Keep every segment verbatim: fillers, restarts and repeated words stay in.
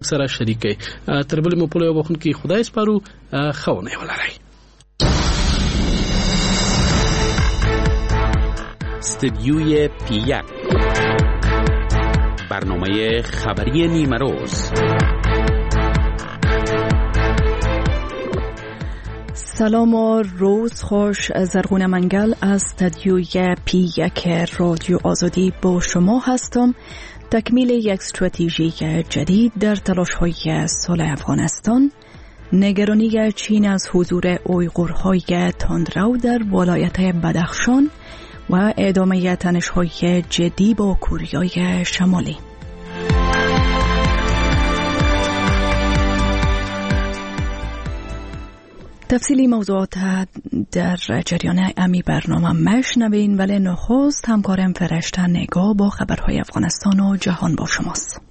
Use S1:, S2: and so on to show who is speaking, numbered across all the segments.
S1: سره شریکي. تر بل مو په یو وخت کې خدای سپارو خونه ولري.
S2: استدیوی پی یک برنامه خبری نیمه روز.
S3: سلام و روز خوش. زرغون منگل از استدیوی پی یک رادیو آزادی با شما هستم. تکمیل یک استراتژی جدید در تلاش‌های صلح افغانستان، نگرانی چین از حضور اویغورهای تندرو در ولایت بدخشان و ادامه تنش‌های جدی با کوریای شمالی. تفصیلی موضوعات در جریان امی برنامه مشنوین، ولی نخست همکارم فرشته نگاه با خبرهای افغانستان و جهان با شماست.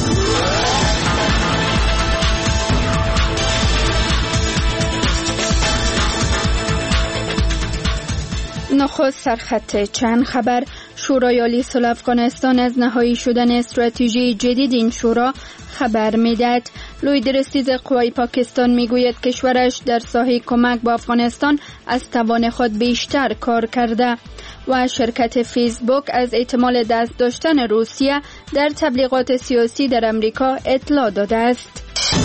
S4: نخست سرخط چند خبر. شورای عالی صلح افغانستان از نهایی شدن استراتژی جدید این شورا خبر می‌دهد. لوی درستیز قوای پاکستان میگوید کشورش در ساحه کمک با افغانستان از توان خود بیشتر کار کرده و شرکت فیسبوک از احتمال دست داشتن روسیه در تبلیغات سیاسی در امریکا اطلاع داده است.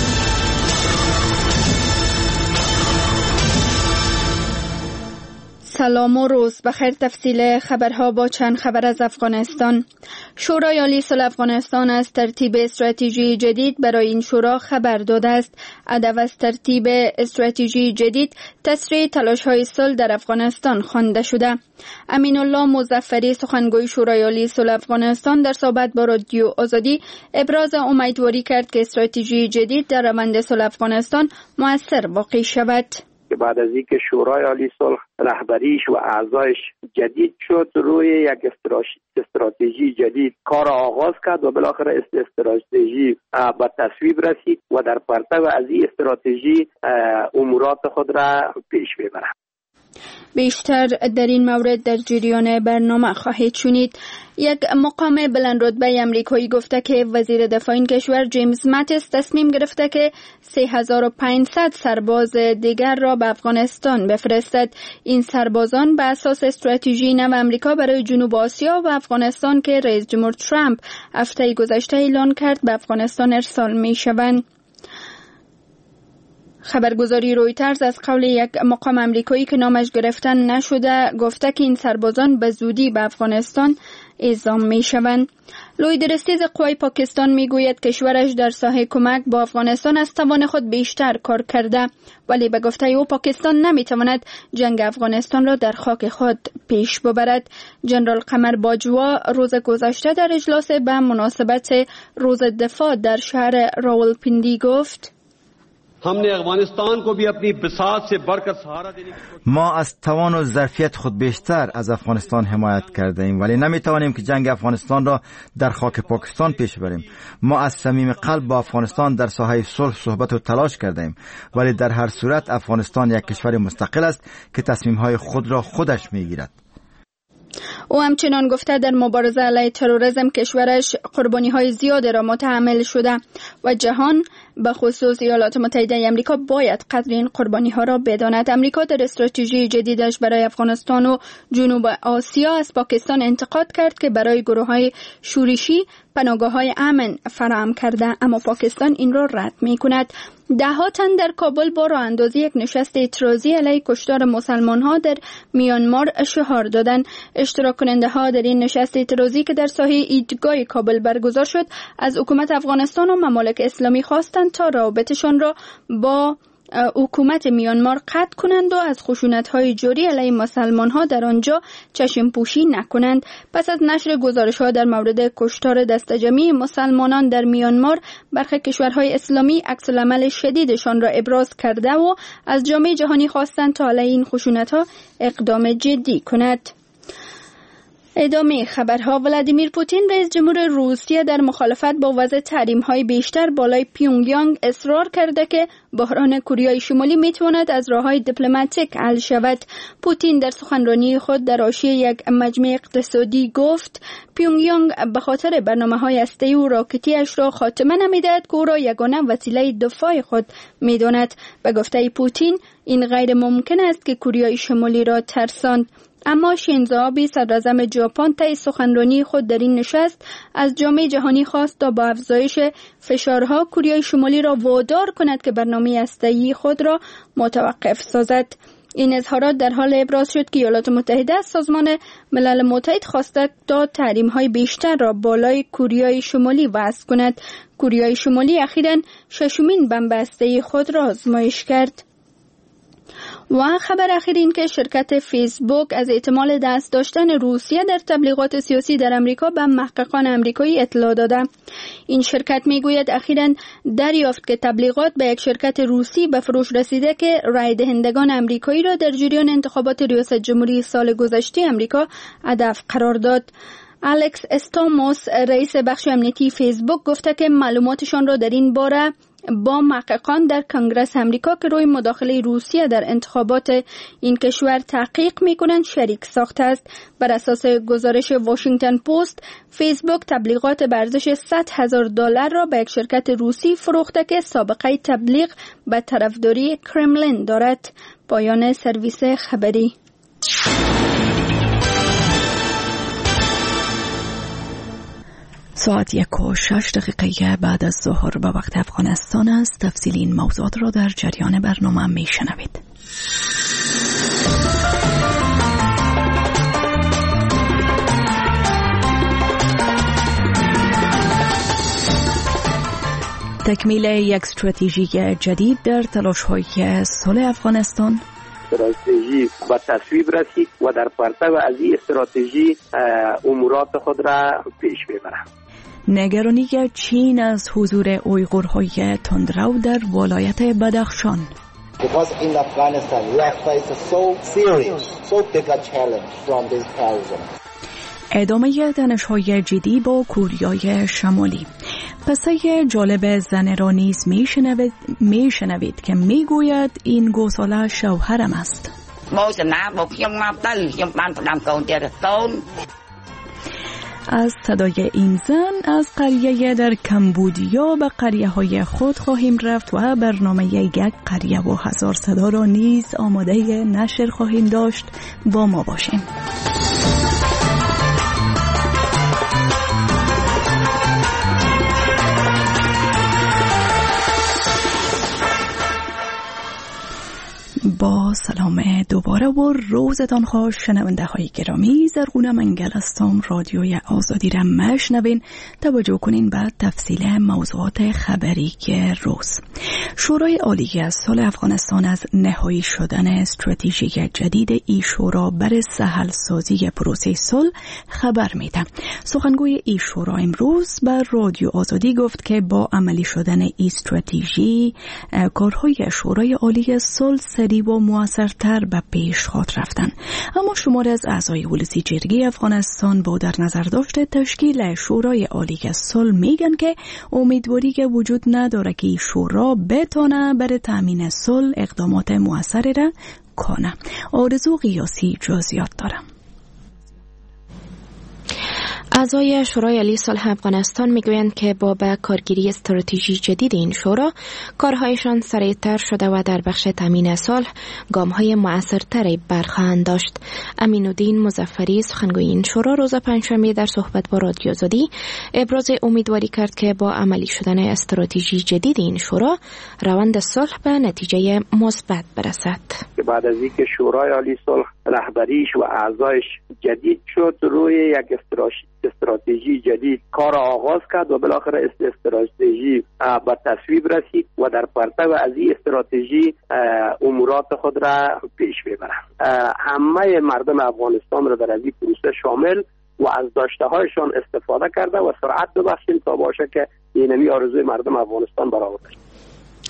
S4: سلام و روز بخیر. تفصیل خبرها با چند خبر از افغانستان. شورای عالی صلح افغانستان از ترتیب استراتژی جدید برای این شورا خبر داده است. هدف از ترتیب استراتژی جدید تسریع تلاش‌های صلح در افغانستان خوانده شده. امین الله مظفری سخنگوی شورای عالی صلح افغانستان در صحبت با رادیو آزادی ابراز امیدواری کرد که استراتژی جدید در روند صلح افغانستان مؤثر واقع شود.
S5: که بعد از اینکه شورای عالی صلح رهبریش و اعضایش جدید شد، روی یک استراتژی جدید کار آغاز کرد و بالاخره استراتژی به تصویب رسید و در پرتو از این استراتژی امورات خود را پیش ببرد.
S4: بیشتر در این مورد در جریان برنامه خواهید شنید. یک مقام بلند رتبه امریکایی گفته که وزیر دفاع این کشور جیمز ماتیس تصمیم گرفته که سه هزار و پانصد سرباز دیگر را به افغانستان بفرستد. این سربازان به اساس استراتژی نو امریکا برای جنوب آسیا و افغانستان که رئیس جمهور ترامپ هفته گذشته اعلان کرد به افغانستان ارسال می شوند. خبرگزاری رویترز از قول یک مقام امریکایی که نامش گرفتن نشده گفته که این سربازان به زودی به افغانستان اعزام می شوند. لوی درستیز قوای پاکستان می گوید کشورش در ساحه کمک با افغانستان از توان خود بیشتر کار کرده، ولی به گفته او پاکستان نمی تواند جنگ افغانستان را در خاک خود پیش ببرد. جنرال قمر باجوا روز گذشته در اجلاس به مناسبت روز دفاع در شهر راولپنڈی گفت:
S6: ما از توان و ظرفیت خود بیشتر از افغانستان حمایت کرده ایم، ولی نمی توانیم که جنگ افغانستان را در خاک پاکستان پیش بریم. ما از صمیم قلب با افغانستان در ساحه صلح صحبت و تلاش کرده ایم، ولی در هر صورت افغانستان یک کشور مستقل است که تصمیم‌های خود را خودش می‌گیرد.
S4: او همچنان گفته در مبارزه علیه تروریسم کشورش قربانی‌های زیادی را متحمل شده و جهان به خصوص ایالات متحده آمریکا باید قدر این قربانی‌ها را بداند. آمریکا در استراتژی جدیدش برای افغانستان و جنوب آسیا از پاکستان انتقاد کرد که برای گروه‌های شورشی پناهگاه‌های امن فراهم کرده، اما پاکستان این را رد می‌کند. ده ها تن در کابل با راه اندازی یک نشست اعتراضی علیه کشتار مسلمان‌ها در میانمار شعار دادند. اشتراک کننده ها در این نشست اعتراضی که در ساحه ایدگاه کابل برگزار شد از حکومت افغانستان و ممالک اسلامی خواستند تا رابطشان را با حکومت میانمار قطع کنند و از خشونت‌های جاری علیه مسلمان‌ها در آنجا چشم پوشی نکنند. پس از نشر گزارش‌ها در مورد کشتار دسته‌جمعی مسلمانان در میانمار، برخی کشورهای اسلامی عکس‌العمل شدیدشان را ابراز کرده و از جامعه جهانی خواستند تا علیه این خشونت‌ها اقدام جدی کند. ادامه خبرها. ولادیمیر پوتین رئیس جمهور روسیه در مخالفت با وضع تحریم‌های بیشتر بالای پیونگیانگ اصرار کرده که بحران کره شمالی میتواند از راه‌های دیپلماتیک حل شود. پوتین در سخنرانی خود در حاشیه یک مجمع اقتصادی گفت پیونگیانگ به خاطر برنامه‌های هسته‌ای و راکتی‌اش را خاتمه نمی‌دهد که او را یگانه وسیله دفاع خود می‌داند. به گفته پوتین این غیر ممکن است که کره شمالی را ترساند. اما شینزو آبه صدراعظم ژاپن طی سخنرانی خود در این نشست از جامعه جهانی خواست تا با افزایش فشارها کره شمالی را وادار کند که برنامه هسته‌ای خود را متوقف سازد. این اظهارات در حال ابراز شد که ایالات متحده از سازمان ملل متحد خواسته تا تحریم‌های بیشتر را بالای کره شمالی وضع کند. کره شمالی اخیراً ششمین بمب هسته‌ای خود را آزمایش کرد. و خبر اخیر این که شرکت فیسبوک از احتمال دست داشتن روسیه در تبلیغات سیاسی در امریکا به محققان امریکایی اطلاع داده. این شرکت میگوید اخیراً دریافت که تبلیغات به یک شرکت روسی به فروش رسیده که رای دهندگان امریکایی را در جریان انتخابات ریاست جمهوری سال گذشته امریکا هدف قرار داد. الکس استاموس رئیس بخش امنیتی فیسبوک گفته که معلوماتشان را در این باره با محققان در کنگره امریکا که روی مداخله روسیه در انتخابات این کشور تحقیق میکنند شریک ساخته است. بر اساس گزارش واشنگتن پست، فیسبوک تبلیغات به ارزش صد هزار دلار را به یک شرکت روسی فروخته که سابقه تبلیغ به طرفداری کرملین دارد. پایان سرویس خبری.
S3: ساعت یک و شش دقیقه بعد از ظهر به وقت افغانستان است. تفصیل این موضوعات را در جریان برنامه می شنوید. تکمیل یک استراتژی جدید در تلاش‌های صلح افغانستان.
S5: استراتژی و تصویب رسید و در پرتو از این استراتژی امورات خود را پیش ببرند.
S3: نگرانی چین از حضور اویغورهای تندرو در ولایت بدخشان.
S7: Because in Afghanistan we have faced a so serious, so big a challenge from this terrorism.
S3: ادامه تنش‌های جدی با کوریای شمالی. قصه جالب زن را نیز میشنوید میشنوید که میگوید این گوساله شوهرم است. از صدای این زن از قریه در کمبودیا به قریه های خود خواهیم رفت و برنامه یک قریه و هزار صدا را نیز آماده نشر خواهیم داشت. با ما باشیم. با سلام دوباره و روزتان خوش شنونده های گرامی. زرغونه منگل هستم. رادیوی آزادی را مشنوین. توجه کنین به تفصیل موضوعات خبری که روز. شورای عالی صلح افغانستان از نهایی شدن استراتژی جدید ای شورا برای سهل سازی پروسه صلح خبر میده. سخنگوی ای شورا امروز بر رادیو آزادی گفت که با عملی شدن ای استراتژی کارهای شورای عالی صلح سریع و موثرتر به پیش خواهد رفتن. اما شمار از اعضای ولسی جرگه افغانستان با در نظر داشته تشکیل شورای عالی صلح میگن که امیدواری که وجود نداره که این شورا بتونه برای تامین صلح اقدامات موثری را کنه. آرزو قیاسی جزئیات داره.
S8: اعضای شورای عالی صلح افغانستان میگویند که با به کارگیری استراتژی جدید این شورا کارهایشان سریعتر شده و در بخش تامین صلح گام‌های مؤثرتری برخواهند داشت. امین‌الدین مظفری سخنگوی این شورا روز پنجشنبه در صحبت با رادیو آزادی ابراز امیدواری کرد که با عملی شدن استراتژی جدید این شورا روند صلح به نتیجه مثبت برسد.
S5: بعد از اینکه شورای عالی صلح رهبریش و اعضایش جدید شد، روی یک استراتژی جدید کار آغاز کرد و بالاخره استراتژی به تصویب رسید و در پرتو از این استراتژی امورات خود را پیش ببرند. همه مردم افغانستان را در این پروسه شامل و از داشته هایشان استفاده کرده و سرعت ببخشیم تا باشه که اینمی آرزوی مردم افغانستان برآورده.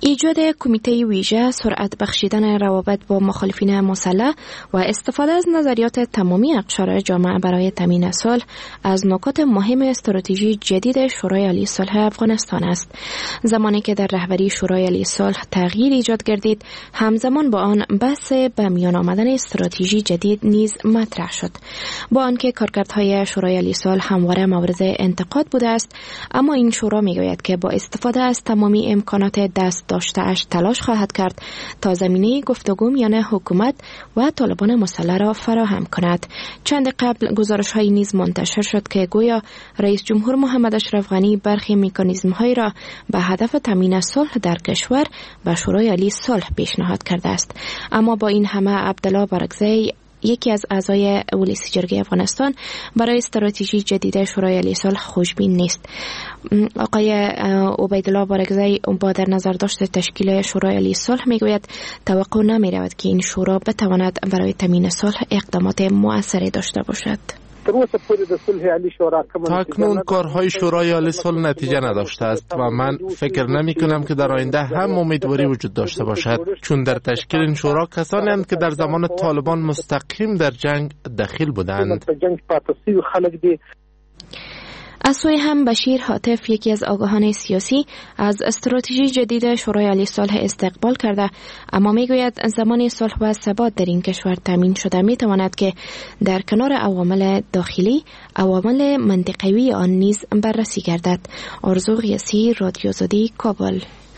S8: ایجاد کمیته ویژه، سرعت بخشیدن روابط با مخالفین مسلح و استفاده از نظریات تمامی اقشار جامعه برای تامین صلح از نکات مهم استراتژی جدید شورای عالی صلح افغانستان است. زمانی که در رهبری شورای عالی صلح تغییر ایجاد گردید، همزمان با آن بحث به میان آمدن استراتژی جدید نیز مطرح شد. با آنکه کارکردهای شورای عالی صلح همواره مورد انتقاد بوده است، اما این شورا میگوید که با استفاده از تمامی امکانات دست داشته اش تلاش خواهد کرد تا زمینه گفتگو میان حکومت و طالبان مسلح را فراهم کند. چند قبل گزارش های نیز منتشر شد که گویا رئیس جمهور محمد اشرف غنی برخی مکانیزم های را به هدف تامین صلح در کشور به شورای عالی صلح پیشنهاد کرده است. اما با این همه عبدالله بارگزی، یکی از اعضای ولسی جرگه افغانستان، برای استراتژی جدید شورای عالی صلح خوشبین نیست. آقای عبیدالله بارگزی با در نظر داشت تشکیل شورای عالی صلح میگوید توقع نمی رود که این شورا بتواند برای تامین صلح اقدامات مؤثری داشته باشد.
S9: تاکنون کارهای شورای عالی صلح نتیجه نداشته است و من فکر نمی کنم که در آینده هم امیدواری وجود داشته باشد، چون در تشکیل این شورا کسانی هستند که در زمان طالبان مستقیم در جنگ دخیل بودند.
S8: از سوی هم بشیر حاطف، یکی از آگاهان سیاسی، از استراتژی جدید شورای عالی صلح استقبال کرده، اما میگوید زمان صلح و ثبات در این کشور تامین شده میتواند که در کنار عوامل داخلی، عوامل منطقوی آن نیز بررسی گردد. آرزو قیاسی، رادیو آزادی، کابل.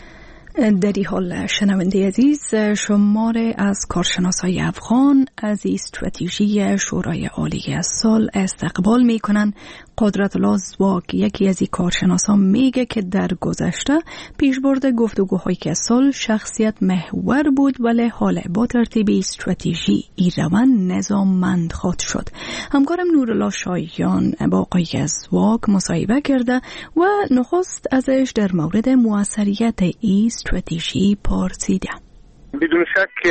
S3: در این حال شنونده عزیز، شماره از کارشناسای افغان از استراتژی شورای عالی صلح استقبال می کنند. قدرت الله زواک، یکی از این کارشناسان، میگه که در گذشته پیشبرد گفتگوهای که صلح شخصیت محور بود، ولی حالا با ترتیب استراتژی این روند نظاممند خواهد شد. همکارم نورالله شایان با آقای زواک مصاحبه کرده و نخست ازش در مورد موثریت این استراتژی پرسیده.
S10: بدون شک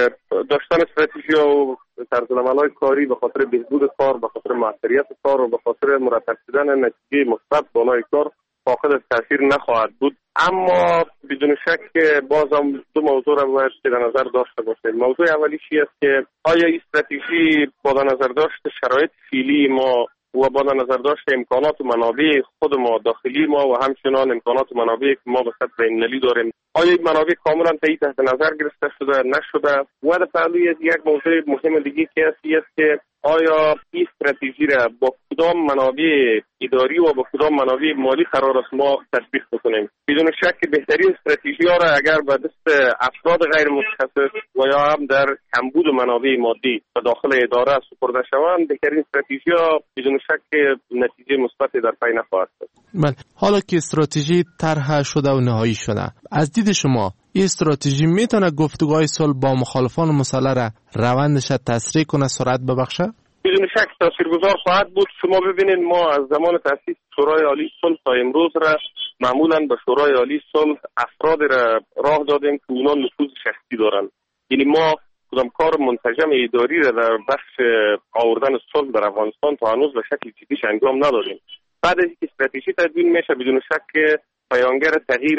S10: داشتن استراتژی و طرزالعمل‌های کاری به خاطر بهبود کار، به خاطر موثریت کار و به خاطر مرتب شدن نتیجه مثبت بالای کار فاقد از تاثیر نخواهد بود. اما بدون شک بازم دو موضوع را باید در نظر داشته باشیم. موضوع اولیش است که آیا استراتژی با نظر داشت شرایط فعلی ما و با نظر داشت امکانات و منابع خود ما داخلی ما و همچنان امکانات و منابع که ما به سطح بین‌المللی داریم، آیا این منابع کاملا تحت نظر گرفته شده نشده؟ و در پهلوی از یک موضوع مهم دیگه که است که آیا این استراتژی را با کدام منابع اداری و با کدام منابع مالی قرار است ما تطبیق بکنیم؟ بدون شک بهترین استراتژی ها را اگر به دست افراد غیر متخصص و یا هم در کمبود منابع مادی به داخل اداره سپرده شوند، بهترین استراتژی ها بدون شک نتیجه مثبتی در پی نخواهد داشت.
S9: بله، حالا که استراتژی طرح شده و نهایی شده، از دید شما این استراتژی میتونه گفتگوهای صلح با مخالفان مسلح را روندش تسریع کنه، سرعت ببخشه؟
S10: بدون شک تاثیرگذار خواهد بود. شما ببینید ما از زمان تأسیس شورای عالی صلح تا امروز را معمولا به شورای عالی صلح افراد را راه دادیم که اونا نفوذ شخصی دارن. یعنی ما کدام کار منسجم اداری را در بخش آوردن صلح در افغانستان تا هنوز به شکل جدیش انجام ندادیم. بعد از اینکه استراتژی تدوین میشه، بدون شک پیامگر تغییر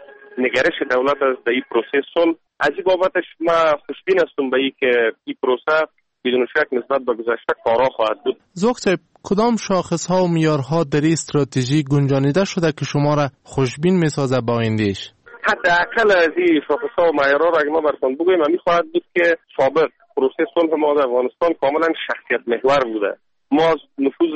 S10: نگرش دولت از این پروسه صلح. از این بابتش ما خوشبین هستم به این که این پروسه بدون شک نسبت به گذشته کارا خواهد بود.
S9: زوک صاحب، کدام شاخص ها و معیارها در این استراتژی گنجانیده شده که شما را خوشبین میسازه با آیندهش؟
S10: حداقل از این شاخص ها و معیارها را اگه ما براتون بگویم، همین خواهد بود که سابق پروسه صلح ما در افغانستان کاملا شخصیت محور بوده. ما از نفوذ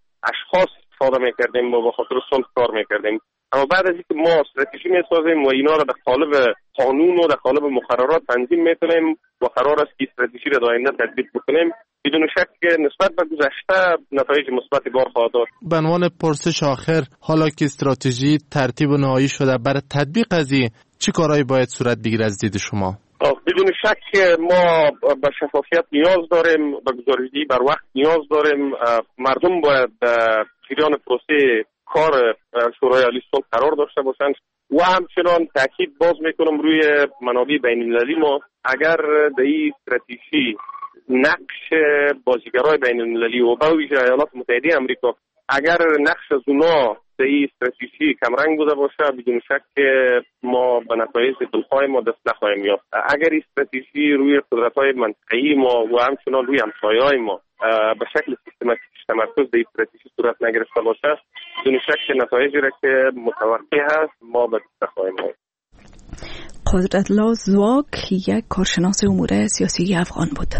S10: اشخاص استفاده میکردیم و به خاطر صلح کار میکردیم. اما بعد از اینکه ما استراتژی میسازیم و اینا را در قالب قانون و در قالب مقررات تنظیم میکنیم و قرار است که استراتژی را در آینده تطبیق بکنیم، بدون شک نسبت به گذشته نتایج مثبتی بار خواهد داشت.
S9: به عنوان پرسش آخر، حالا که استراتژی ترتیب و نهایی شده، برای تطبیق از این چه کارهایی باید صورت بگیره از دید شما؟
S10: بدون شک ما به شفافیت نیاز داریم، به گزارش‌دهی بر وقت نیاز داریم. مردم باید جریان پروسه کار شورای عالی صلح قرار داشته باشند و همچنان تاکید باز میکنم روی منابع بین المللی ما. اگر در این استراتژی نقش بازیگرای بین المللی و به ویژه ایالات متحده آمریکا اگر نقش از اونا در این استراتژی کمرنگ بوده باشه، بدون شک که ما به نتایج دلخواه ما دست نخواهیم یافت. اگر این استراتژی روی قدرت‌های منطقه‌ای ما و همچنان روی همسایه‌های ما به شکل سیستماتیک تمرکز در استراتژی صورت نگرفته باشه، بدون شک که نتایجی را که متوقع هست ما به دست نخواهیم یافت.
S3: قدرت‌الله زواک یک کارشناس امور سیاسی افغان بود.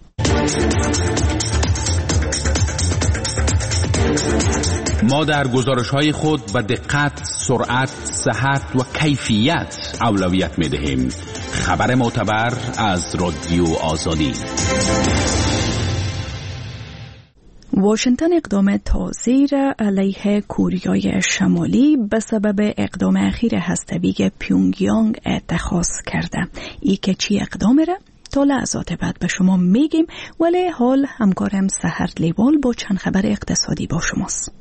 S2: ما در گزارش‌های خود به دقت، سرعت، صحت و کیفیت اولویت می‌دهیم. خبر معتبر از رادیو آزادی.
S3: واشنگتن اقدام تازه‌ای را علیه کوریای شمالی به سبب اقدام اخیر هسته‌ای پیونگیانگ اتخاذ کرده. ای که چی اقدام را تا لحظات بعد به شما میگیم، ولی حال همکارم سحر لیوال با چند خبر اقتصادی با شماست.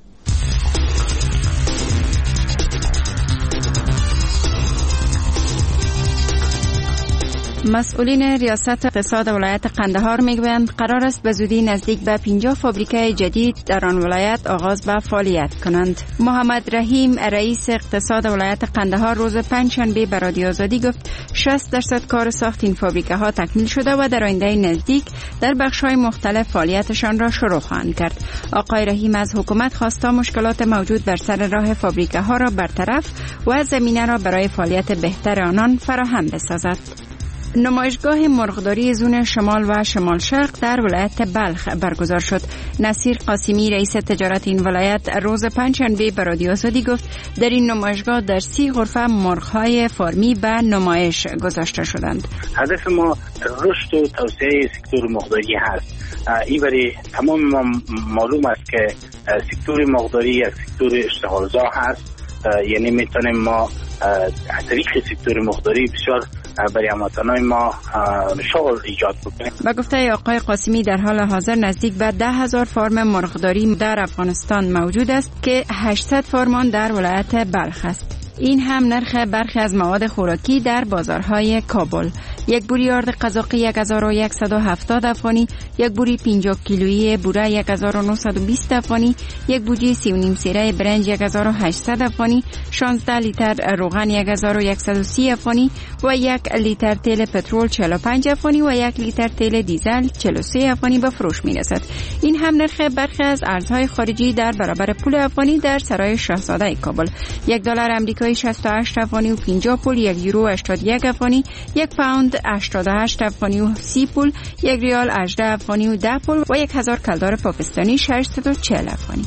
S11: مسئولین ریاست اقتصاد ولایت قندهار میگویند قرار است به زودی نزدیک به پنجاه فابریکه جدید در آن ولایت آغاز به فعالیت کنند. محمد رحیم رئیس اقتصاد ولایت قندهار روز پنجشنبه به رادیو آزادی گفت شصت درصد کار ساخت این فابریکه ها تکمیل شده و در آینده نزدیک در بخش های مختلف فعالیتشان را شروع خواهند کرد. آقای رحیم از حکومت خواسته مشکلات موجود بر سر راه فابریکه ها را برطرف و زمینه را برای فعالیت بهتر آنان فراهم بسازد. نمایشگاه مرغداری زون شمال و شمال شرق در ولایت بلخ برگزار شد. نصیر قاسمی رئیس تجارت این ولایت روز پنجشنبه به رادیو آزادی گفت در این نمایشگاه در سی غرفه مرغ‌های فارمی به نمایش گذاشته شدند.
S12: هدف ما رشد و توسعه سکتور مرغداری هست. این برای تمام ما معلوم است که سکتور مرغداری یک سکتور اشتغالزا هست، یعنی میتونیم ما از طریق سکتور مرغداری بسیار برای هموطنان ما شغل ایجاد بکنیم.
S11: با گفته آقای قاسمی در حال حاضر نزدیک به ده هزار فارم مرغداری در افغانستان موجود است که هشتصد فارم در ولایت بلخ است. این هم نرخ برخی از مواد خوراکی در بازارهای کابل. یک بوری آرد قزاقی یک هزار و صد و هفتاد افغانی، یک بوری پنجاه کیلویی بوره یک هزار و نهصد و بیست افغانی، یک بوجی سی و نیم سیره برنج یک هزار و هشتصد افغانی، شانزده لیتر روغن یک هزار و صد و سی افغانی و یک لیتر تیل پترول چهل و پنج افغانی و یک لیتر تیل دیزل چهل و سه افغانی به فروش می‌رسد. این هم نرخ برخی از ارزهای خارجی در برابر پول افغانی در سرای شاهزاده کابل. یک دلار آمریکایی شصت و هشت افغانی و پنجاه پول، یک یورو هشتاد و یک افغانی، یک پوند هشتاد و هشت افغانی و سی پول، یک ریال هجده افغانی و ده پول و یک هزار کلدار پاکستانی ششصد و چهل افغانی.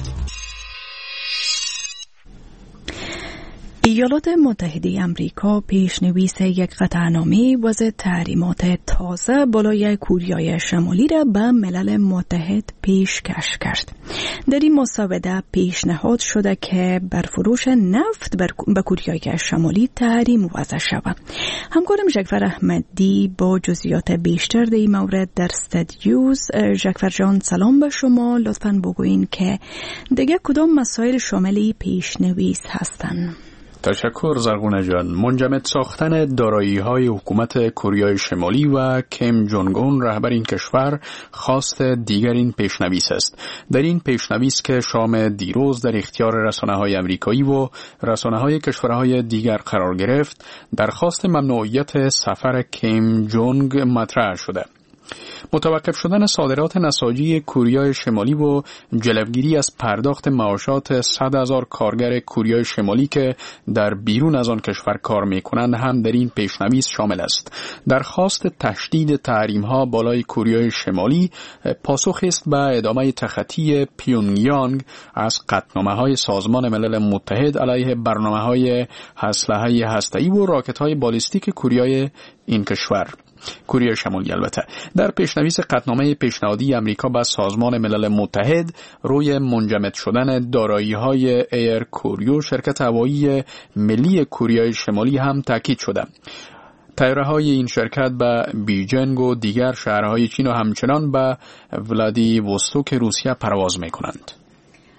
S3: ایالات متحده امریکا پیشنویس یک قطعنامه وضع تحریمات تازه بالای کوریای شمالی را به ملل متحد پیشکش کرد. در این مسوده پیشنهاد شده که بر فروش نفت به کوریای شمالی تحریم وضع شود. همکارم جعفر احمدی با جزئیات بیشتر در این مورد در استودیوز. جعفر جان سلام به شما. لطفاً بگوین که دیگه کدام مسائل شامل پیشنویس هستند؟
S13: تشکر زرغونه جان. منجمد ساختن دارایی‌های حکومت کره شمالی و کیم جونگ اون رهبر این کشور خواست دیگر این پیشنویس است. در این پیشنویس که شام دیروز در اختیار رسانه‌های آمریکایی و رسانه‌های کشورهای دیگر قرار گرفت، درخواست ممنوعیت سفر کیم جونگ مطرح شده. متوقف شدن صادرات نساجی کره شمالی و جلوگیری از پرداخت معاشات صد هزار کارگر کره شمالی که در بیرون از آن کشور کار می‌کنند هم در این پیشنویس شامل است. درخواست تشدید تحریم‌ها بالای کره شمالی پاسخ است به ادامه تخطی پیونگیانگ از قطعنامه‌های سازمان ملل متحد علیه برنامه‌های اسلحه هسته‌ای و راکت‌های بالیستیک کره این کشور. کره شمالی البته در پیشنویس قطعنامه پیشنهادی امریکا به سازمان ملل متحد روی منجمد شدن دارایی‌های ایر کوریو شرکت هوایی ملی کره شمالی هم تاکید شده. طیاره‌های این شرکت به بیجینگ و دیگر شهرهای چین و همچنان به ولادیوستوک روسیه پرواز می‌کنند.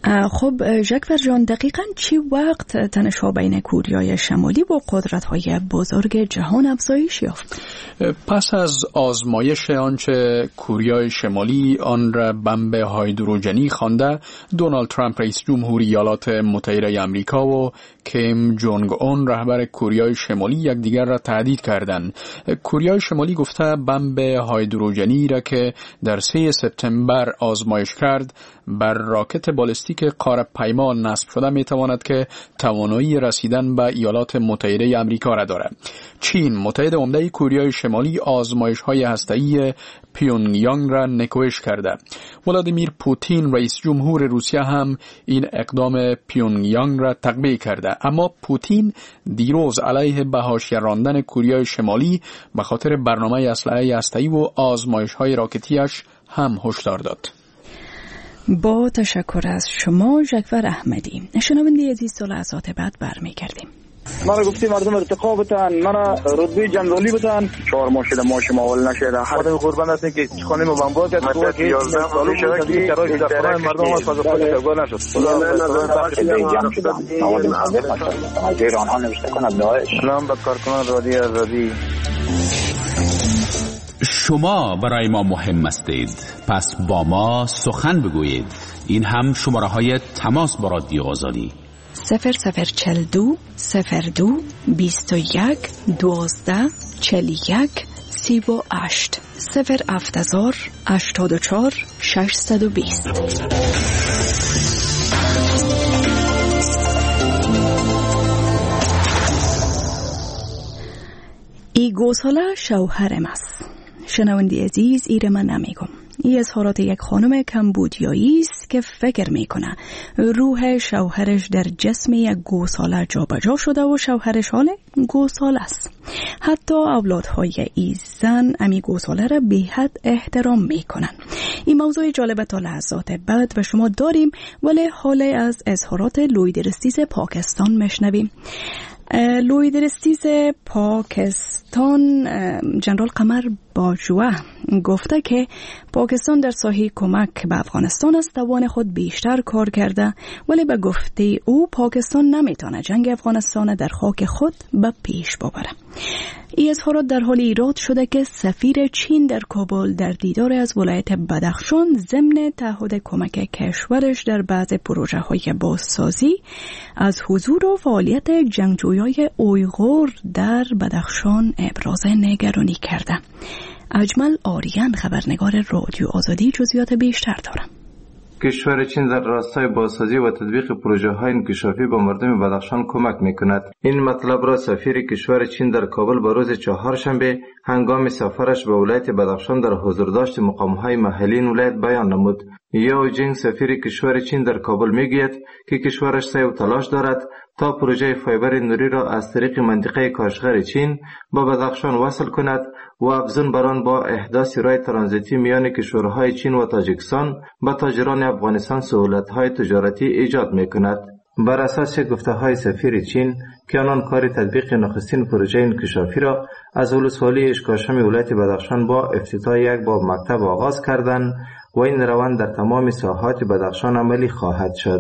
S3: خب ژکفر جان، دقیقاً چی وقت تنش‌ها بین کوریای شمالی و قدرت‌های بزرگ جهان افزایش یافت؟
S13: پس از آزمایش آنچه کوریای شمالی آن را بمب هایدروژنی خوانده، دونالد ترامپ رئیس جمهوری ایالات متحده آمریکا و کیم جونگ اون رهبر کوریای شمالی یکدیگر را تهدید کردند. کوریای شمالی گفته بمب هایدروژنی را که در سه سپتامبر آزمایش کرد بر راکت بالستیک قاره پیما نصب شده می تواند که توانایی رسیدن به ایالات متحده آمریکا را دارد. چین، متحد عمده کوریای شمالی، آزمایش های هسته‌ای پیونگیانگ را نکوهش کرده. ولادیمیر پوتین رئیس جمهور روسیه هم این اقدام پیونگیانگ را تقبیح کرده، اما پوتین دیروز علیه به حاشیه راندن کوریای شمالی به خاطر برنامه اسلحه هسته‌ای و آزمایش های راکتیش هم هشدار داد.
S3: با تشکر از شما ژکفر احمدی. شنونده عزیز، تا لحظات بعد برمیگردیم.
S14: من گفتی مردم ارتقا بتن، من رتبه جنرالی بتن، چهار ماه شده ماش ماول نشده. هر قربان هستن که خانم بمبار کرد تو که یازده سال شده که کرای دفتر مردم از فضا خود شگاه نشد. اگر آنها نوشته کنند داعش. سلام به کارکنان رادیو آزادی.
S2: شما برای ما مهم هستید، پس با ما سخن بگویید. این هم شماره های تماس با رادیو آزادی:
S3: صفر صفر چل دو صفر دو بیست و یک دوازده چل یک سی و هشت صفر افتزار هشتاد و چار ششصد و بیست. ای گوساله شوهرم است. شنونده عزیز، ایره من نمیگم. این اظهارات یک خانم کمبودیایی است که فکر میکنه روح شوهرش در جسم یک گوساله جابجا شده و شوهرش حال گوساله است. حتی اولادهای این زن امی گوساله را به حد احترام میکنن. این موضوع جالب تا لحظات بعد و شما داریم، ولی حال از اظهارات لویدرستیز پاکستان میشنویم. لویدرستیز پاکستان جنرال قمر باجوه گفته که پاکستان در ساحه کمک به افغانستان از توان خود بیشتر کار کرده، ولی به گفته او پاکستان نمیتونه جنگ افغانستان در خاک خود به پیش ببره. این اظهارات در حال ایراد شده که سفیر چین در کابل در دیدار از ولایت بدخشان ضمن تعهد کمک کشورش در بعض پروژه های بازسازی از حضور و فعالیت جنگجویای اویغور در بدخشان ابراز نگرانی کرده. اجمل آریان، خبرنگار رادیو آزادی، جزئیات بیشتر دارم.
S15: کشور چین در راستای بازسازی و تطبیق پروژه های انکشافی با مردم بدخشان کمک می کند. این مطلب را سفیر کشور چین در کابل به روز چهارشنبه هنگام سفرش به ولایت بدخشان در حضور داشت مقام های محلی این ولایت بیان نمود. یاو جینگ، سفیر کشور چین در کابل، میگوید که کشورش سعی و تلاش دارد تا پروژه فایبر نوری را از طریق منطقه کاشغر چین با بدخشان وصل کند و افزون بر آن با احداث راه ترانزیتی میان کشورهای چین و تاجیکستان به تاجران افغانستان سهولت‌های تجارتی ایجاد می‌کند. بر اساس گفته‌های سفیر چین که آنان کار تطبیق نخستین پروژه انکشافی را از ولسوالی اشکاشم ولایت بدخشان با افتتاح یک باب مکتب آغاز کردند و این روند در تمام ساحات بدخشان عملی خواهد شد.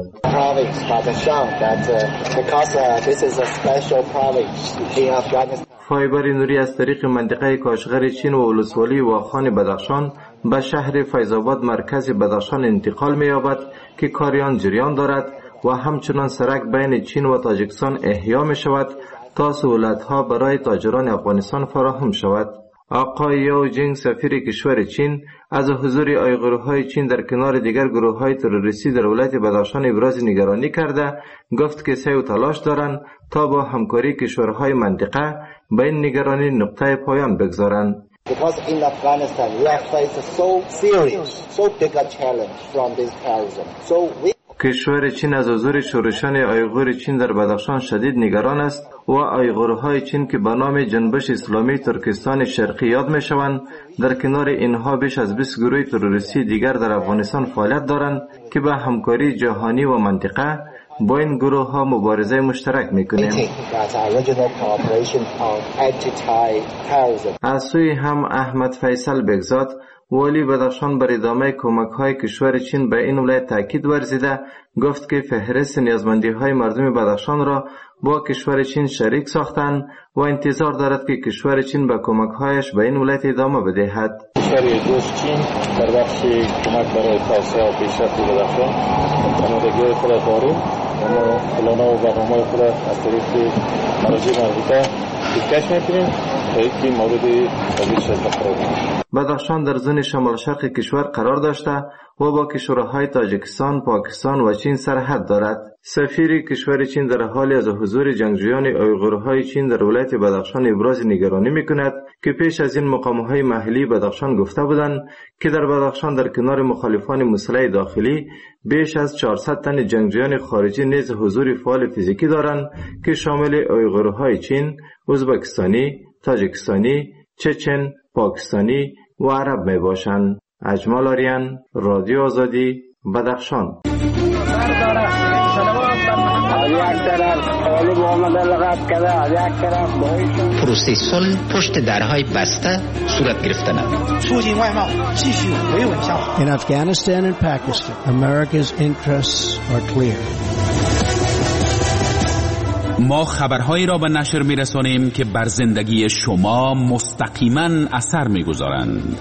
S15: فایبر نوری از طریق منطقه کاشغر چین و ولسوالی واخان بدخشان به شهر فیض‌آباد مرکز بدخشان انتقال می‌یابد که کاریان جریان دارد و همچنان سرک بین چین و تاجیکستان احیا می‌شود تا سهولت‌ها برای تاجران افغانستان فراهم شود. آقای یاو جینگ، سفیر کشور چین، از حضور آیغورهای چین در کنار دیگر گروه‌های تروریستی در ولایت بدخشان ابراز نگرانی کرده، گفت که سعی و تلاش دارند تا با همکاری کشورهای منطقه به این نگرانی نقطه پایان بگذارند.
S7: Because in Afghanistan we are facing so serious, so big a challenge from this terrorism. So we
S15: کشور چین از حضور شورشان آیغور چین در بدخشان شدید نگران است و آیغورهای چین که به نام جنبش اسلامی ترکستان شرقی یاد می شوند در کنار اینها بیش از بیست گروه تروریستی دیگر در افغانستان فعالیت دارند که به همکاری جهانی و منطقه با این گروه ها مبارزه مشترک میکنیم. از سوی هم احمد فیصل بگزاد، والی بدخشان بر ادامه کمک های کشور چین به این ولایت تاکید ورزیده گفت که فهرست نیازمندی های مردم بدخشان را با کشور چین شریک ساختند و انتظار دارد که کشور چین به کمک هایش به این ولایت ادامه بدهد.
S16: کشور دوست چین در بخش کمک برای توسعه و پیشرفت بدخشان آمادگی خود داریم و ما پلان‌ها و برنامه‌های خود از طریق مراجع مربوطه دیسکش می‌کنیم تا اینکه مورد تغییر قرار بگیرد.
S15: بدخشان در زون شمال شرق کشور قرار داشته و با کشورهای تاجیکستان، پاکستان و چین سرحد دارد. سفیر کشور چین در حالی از حضور جنگجویان اویغورهای چین در ولایت بدخشان ابراز نگرانی می‌کند که پیش از این مقام‌های محلی بدخشان گفته بودند که در بدخشان در کنار مخالفان مسلح داخلی بیش از چهارصد تن جنگجویان خارجی نیز حضور فعال فیزیکی دارند که شامل اویغورهای چین، ازبکستانی، تاجیکستانی، چچن، پاکستانی و عرب می باشند. اجمال آریان، رادیو آزادی، بدخشان.
S17: پروسه صلح پشت درهای بسته صورت گرفته نمید.
S18: In Afghanistan and Pakistan, America's interests are clear.
S2: ما خبرهایی را به نشر می‌رسانیم که بر زندگی شما مستقیما اثر می‌گذارند.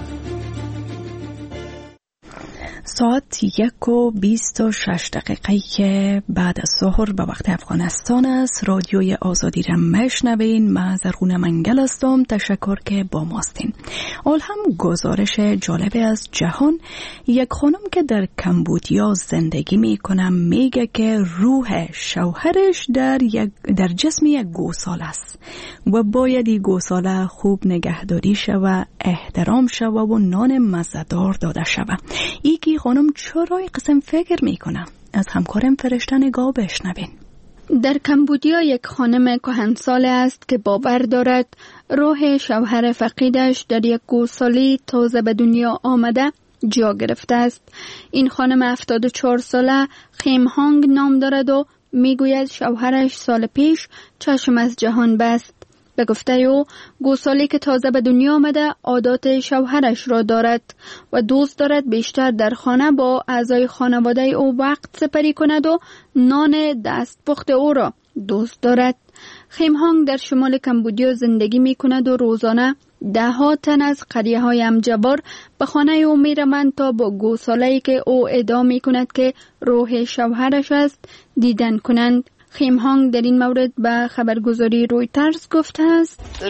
S3: ساعت یک و بیست و شش دقیقه که بعد از ظهر به وقت افغانستان است. رادیوی آزادی را میشنوین. من زرغونه منگل هستم. تشکر که با ماستین. اول هم گزارش جالب از جهان. یک خانم که در کمبودیا زندگی میکنه میگه که روح شوهرش در, یک در جسم یک گوساله است و باید این گوساله خوب نگهداری شود، احترام شود و نان مزه‌دار داده شود. ایکی خانم چرا این قسم فکر میکنه؟ از همکارم فرشته نگاه بشنوین.
S4: در کمبودیا یک خانم کهنساله است که باور دارد روح شوهر فقیدش در یک گوساله تازه به دنیا آمده جا گرفته است. این خانم هفتاد و چهار ساله خیم هانگ نام دارد و میگوید شوهرش سال پیش چشم از جهان بست. به گفته او گوساله که تازه به دنیا آمده عادات شوهرش را دارد و دوست دارد بیشتر در خانه با اعضای خانواده او وقت سپری کند و نان دست پخت او را دوست دارد. خیم هانگ در شمال کمبودیا زندگی می کند و روزانه ده ها تن از قریه های امجبار به خانه او می روند تا با گوساله‌ای که او ادعا می کند که روح شوهرش است دیدن کنند. خیم هانگ در این مورد به خبرگزاری رویترز گفته است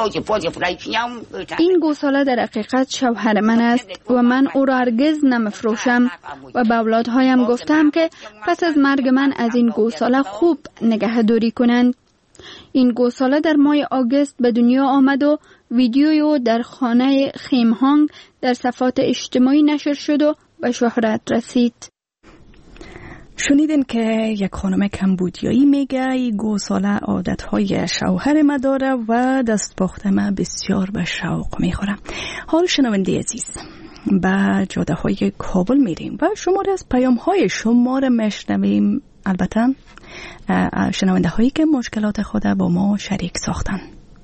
S4: این گوساله در حقیقت شوهر من است و من او را هرگز نمیفروشم و به اولادهایم گفتم که پس از مرگ من از این گوساله خوب نگهداری کنند. این گوساله در ماه آگوست به دنیا آمد و ویدیوی او در خانه خیم هانگ در صفحات اجتماعی نشر شد و به شهرت رسید.
S3: شنیدین که یک خانم کمبودیایی میگه ای گوساله عادتهای شوهر ما داره و دست پخته ما بسیار به شوق میخوره. حال شنونده عزیز به جاده های کابل میریم و شماره از پیام های شما را میشنویم، البته شنونده هایی که مشکلات خود با ما شریک ساختن.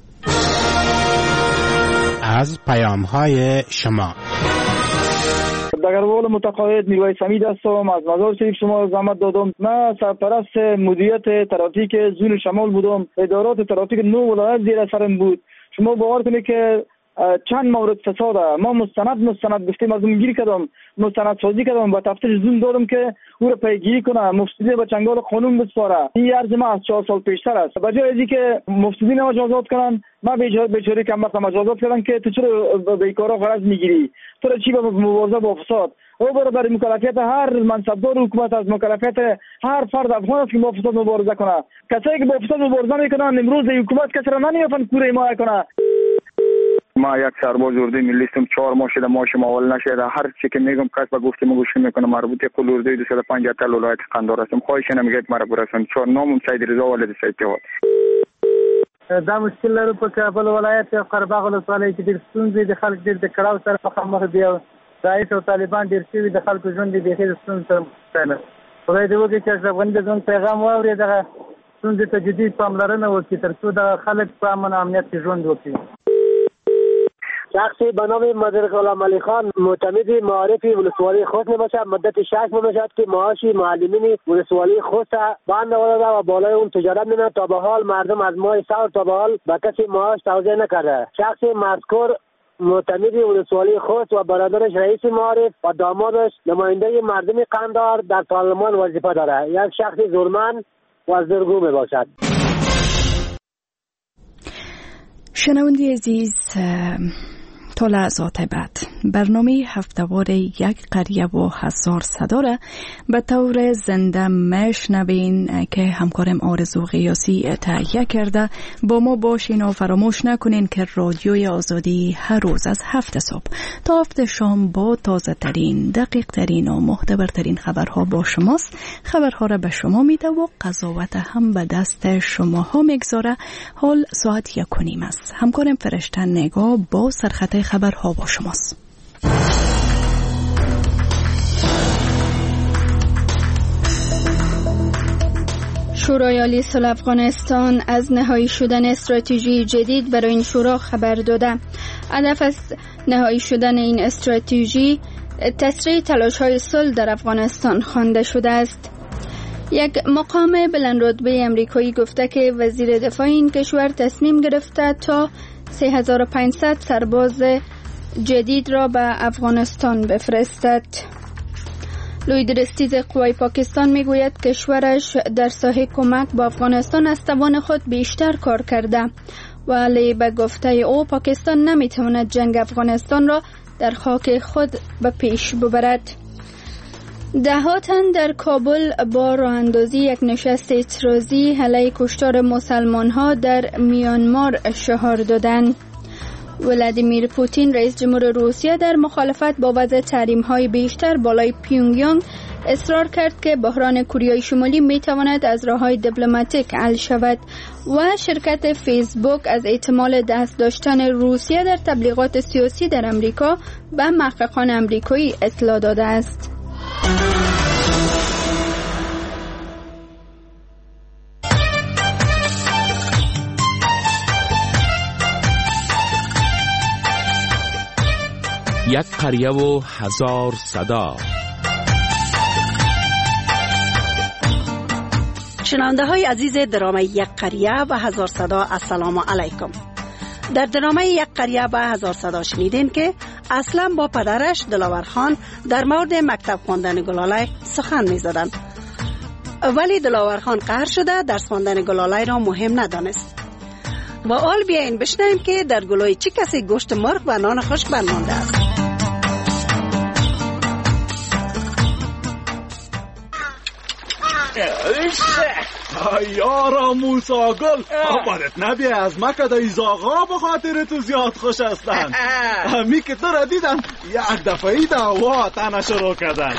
S18: از پیام های شما
S14: دگروال متقاعد میرویس حمید هستم. از مزار شریف شما زحمت دادم. من سرپرست مدیریت ترافیک زون شمال بودم. ادارات ترافیک نو ولایت زیر سرم بود. شما باور کنید که چند مورد فساد ما مستند مستند گفتیم مردم گیری کردم، مستند سازی کردم، با تفتیش زون دادم که او را پیگیری کنه، مفسدین به چنگال قانون بسپاره. این عرض ما از چهار سال پیشتر است. به جای اینکه مفسدین ما مجازات کنن، ما بیچاره بیچاره کم وقت مجازات کردن که تو چرا بیکارا غرض میگیری، تو چی به مبارزه با فساد. او برای مکلفیت هر منصبدار حکومت از مکلفیت هر فرد افغان است که با فساد مبارزه کنه. کسایی که با فساد مبارزه میکنن امروز حکومت کسی را نمیافن کوره ما کنه.
S19: ما یک سرباز اردوی ملی هستم. چهار ماه شده ماش معاول نشده. هر چی که میگم کس به گفته ما گوش میکنه. مربوط به کل اردوی دویست و پنجاه تل ولایت قندهار هستم. خواهش نمیگید مرا برسون. چهار نامم سید رضا ولد سید جواد.
S20: دا مشکل لرو په کابل ولایت او قرباغ ولسوالۍ کې ډېر ستونزې د خلک ډېر د کړاو سره مخامخ دي او داعش او طالبان ډېر شوي د خلکو ژوند د بېخي د ستونزو سره مخ دی. خدای دې وکړي چې اشرف غني د ژوند پیغام واوري، دغه ستونزې ته جدي پاملرنه وکړي تر څو د خلک په امن او امنیت کې ژوند وکړي. شخصی به نام مدیر غلام علی خان معتمد معارف ولسوالی خوست میباشد. مدت شش ماه میشد که معاش معلمین ولسوالی خوست بند آورده و بالای اون تجارت میکنند. تا به حال مردم از ماه سال تا به حال به کسی معاش توزیع نکرده. شخص مذکور معتمد ولسوالی خوست و برادرش رئیس معارف و دامادش نماینده مردم قندار در پارلمان وظیفه داره. یک شخص زورمند و زرگو میباشد.
S3: شنونده عزیز، تا لحظات بعد برنامه هفته‌وار یک قریه و هزار صدا را به طور زنده میشنوین که همکارم آرزو قیاسی تهیه کرده. با ما باشین و فراموش نکنین که رادیوی آزادی هر روز از هفت صبح تا هفت شام با تازه ترین، دقیق ترین و معتبر ترین خبرها با شماست. خبرها را به شما میده و قضاوت هم به دست شماها میگذاره. حال ساعت یک و نیم است. همکارم فرشته نگاه با سرخط خبرها با شماست.
S4: شورای عالی صلح افغانستان از نهایی شدن استراتژی جدید برای این شورا خبر داده. هدف از نهایی شدن این استراتژی تسریع تلاش‌های صلح در افغانستان خوانده شده است. یک مقام بلند رتبه امریکایی گفته که وزیر دفاع این کشور تصمیم گرفته تا سه هزار و پانصد سرباز جدید را به افغانستان بفرستد. لوی درستیز قوای پاکستان میگوید کشورش در ساحه کمک با افغانستان از توان خود بیشتر کار کرده، ولی به گفته او پاکستان نمیتواند جنگ افغانستان را در خاک خود به پیش ببرد. ده ها تن در کابل با راه اندازی یک نشست اعتراضی علیه کشتار مسلمان ها در میانمار شعار دادند. ولادیمیر پوتین رئیس جمهور روسیه در مخالفت با وضع تحریم های بیشتر بالای پیونگیانگ اصرار کرد که بحران کره شمالی می تواند از راه‌های دیپلماتیک حل شود و شرکت فیسبوک از احتمال دست داشتن روسیه در تبلیغات سیاسی در امریکا به محققان امریکایی اطلاع داده است.
S2: یک قریه و هزار صدا.
S21: شنونده های عزیز درامه یک قریه و هزار صدا، السلام علیکم. در درامه یک قریه و هزار صدا شنیدین که اصلا با پدرش دلاور خان در مورد مکتب خواندن گلاله سخن می زدن. ولی دلاور خان قهر شده درس خواندن گلاله را مهم ندانست. و حال بیاین بشنویم که در گلوی چه کسی گوشت مرغ و نان خشک برمانده است.
S22: یارا موسا گل آبارت نبی از مکه دا ایزاغا به خاطر تو زیاد خوش هستن. همی که تو را دیدم یک دفعی دا وا تنه شروع کردن.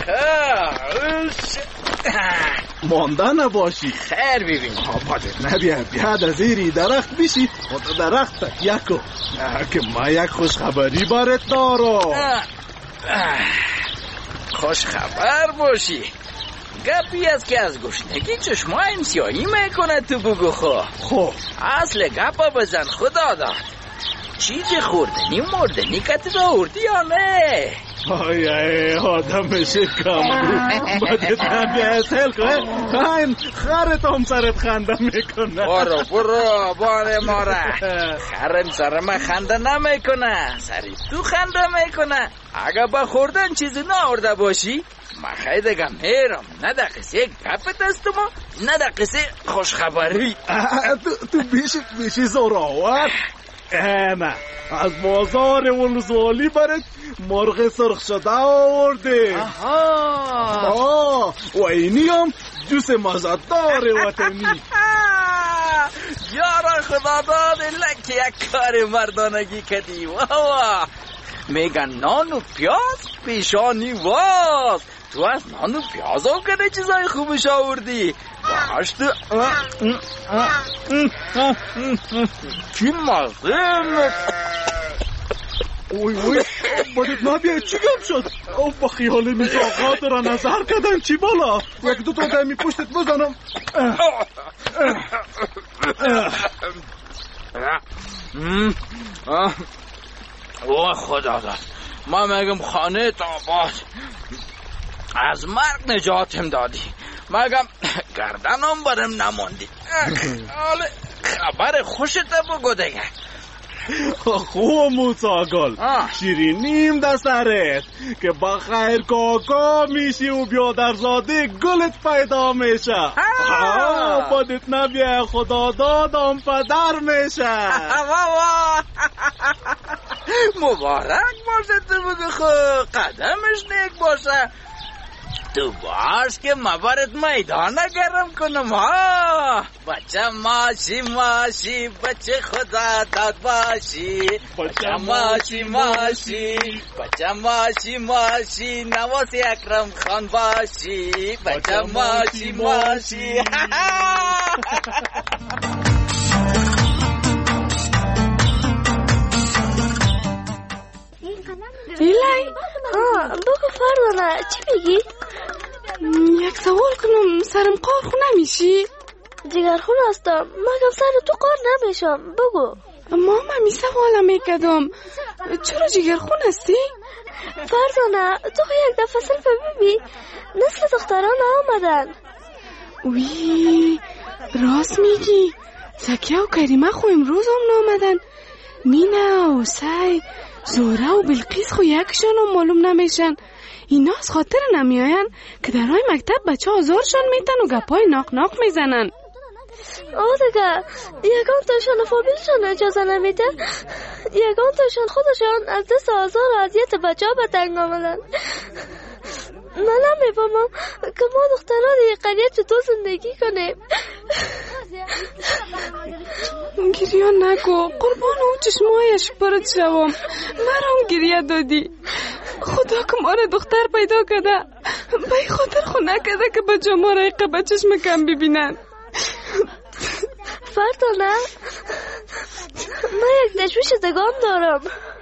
S22: مانده نباشی.
S23: خیر ببین
S22: آبارت نبی بیاد از ایری درخت بیشی و درخت تکیه کو که ما یک خوش خبری بارت دارو.
S23: خوش خبر باشی. گپی است که از گشنگی چشمایم سیاهی میکنه تو بگو خو.
S22: خب
S23: اصل گپا بزن خدا داد. چیز خوردنی مردنی کتی دا اردی یا نه؟
S22: آی آی آدم شکم بدت نبی اصل که این خرت هم سرت خنده میکنه.
S23: برو برو باره ماره خرم سرم خنده نمیکنه، سری تو خنده میکنه. اگه با خوردن چیزی نارده باشی ما خیلی دگم میرم، نه در قصه گپت هستم نه در قصه خوشخبری.
S22: تو بیشی بیشی زوراور. نه از بازار ولسوالی برد مرغ سرخ شده آورده. آها و اینی هم جوس مزدار وطنی.
S23: یارا خدا داد لکه یک کار مردانگی کدی. واوا میگن نان و پیاز پیشانی واز. تو از نان و پیاز هم کنه چیزای خوبش آوردی. باش تو چی مزه.
S22: اوی اوی بدید نبیه چی گم شد؟ او با خیال میزاقات را نظر کردن چی بالا؟ یک دو تا دمی پشتت بزنم.
S23: اوه خدا داد، ما میگم خانه تا آباد، از مرگ نجاتم دادی، مگم گردنم برم نماندی. حالا خبر خوشت بگو دیگه.
S22: خوب موسا گل، شیرینیم در سرت که با خیر کاکا میشی و بیادرزاده گلت پیدا میشه. بادت نبیه خدا دادم پدر میشه.
S23: مبارک باشه تو بگو خود، قدمش نیک باشه. تو باش که مبارت میدان گرم کنم ها. بچه ماشی ماشی بچه خدا داد باشی، بچه ماشی ماشی بچه ماشی ماشی نواز اکرم خان باشی، بچه ماشی ماشی.
S1: لیلی بگو فردانه چی بگی؟
S5: یک سوال کنم، سرم قار خو نمیشی؟
S1: جگرخون هستم، مگم سر تو قار نمیشم. بگو.
S5: ماما می سوالم میکدم چرا جگرخون هستی؟
S1: فردانه تو یک دفعه صرف ببی نسل دختران آمدن.
S5: وی راست میگی، سکیه و کریمه خو امروز هم نامدن. مینا و سعید زهره و بلقیس خو یکشان هم معلوم نمیشن. اینا از خاطر نمیاین که در های مکتب بچه آزارشان میتن و گپای ناق ناق میزنن.
S1: آه دیگه یکان تاشان فامیلشان اجازه نمیده، یکان تاشان خودشان از دست آزار و اذیت بچه ها به تنگ آمدن. من نمیفهمم که ما دختران یک قریه چطور زندگی کنیم.
S5: گریه نکو، قربان اون چشمایش برد شوام. مرام گریه دادی. خدا که ما را دختر پیدا کده، بای خاطر خو نکده که بچه ما را ایقه بچشم کم ببینن.
S1: فردانه من یک تشویش دگان دارم.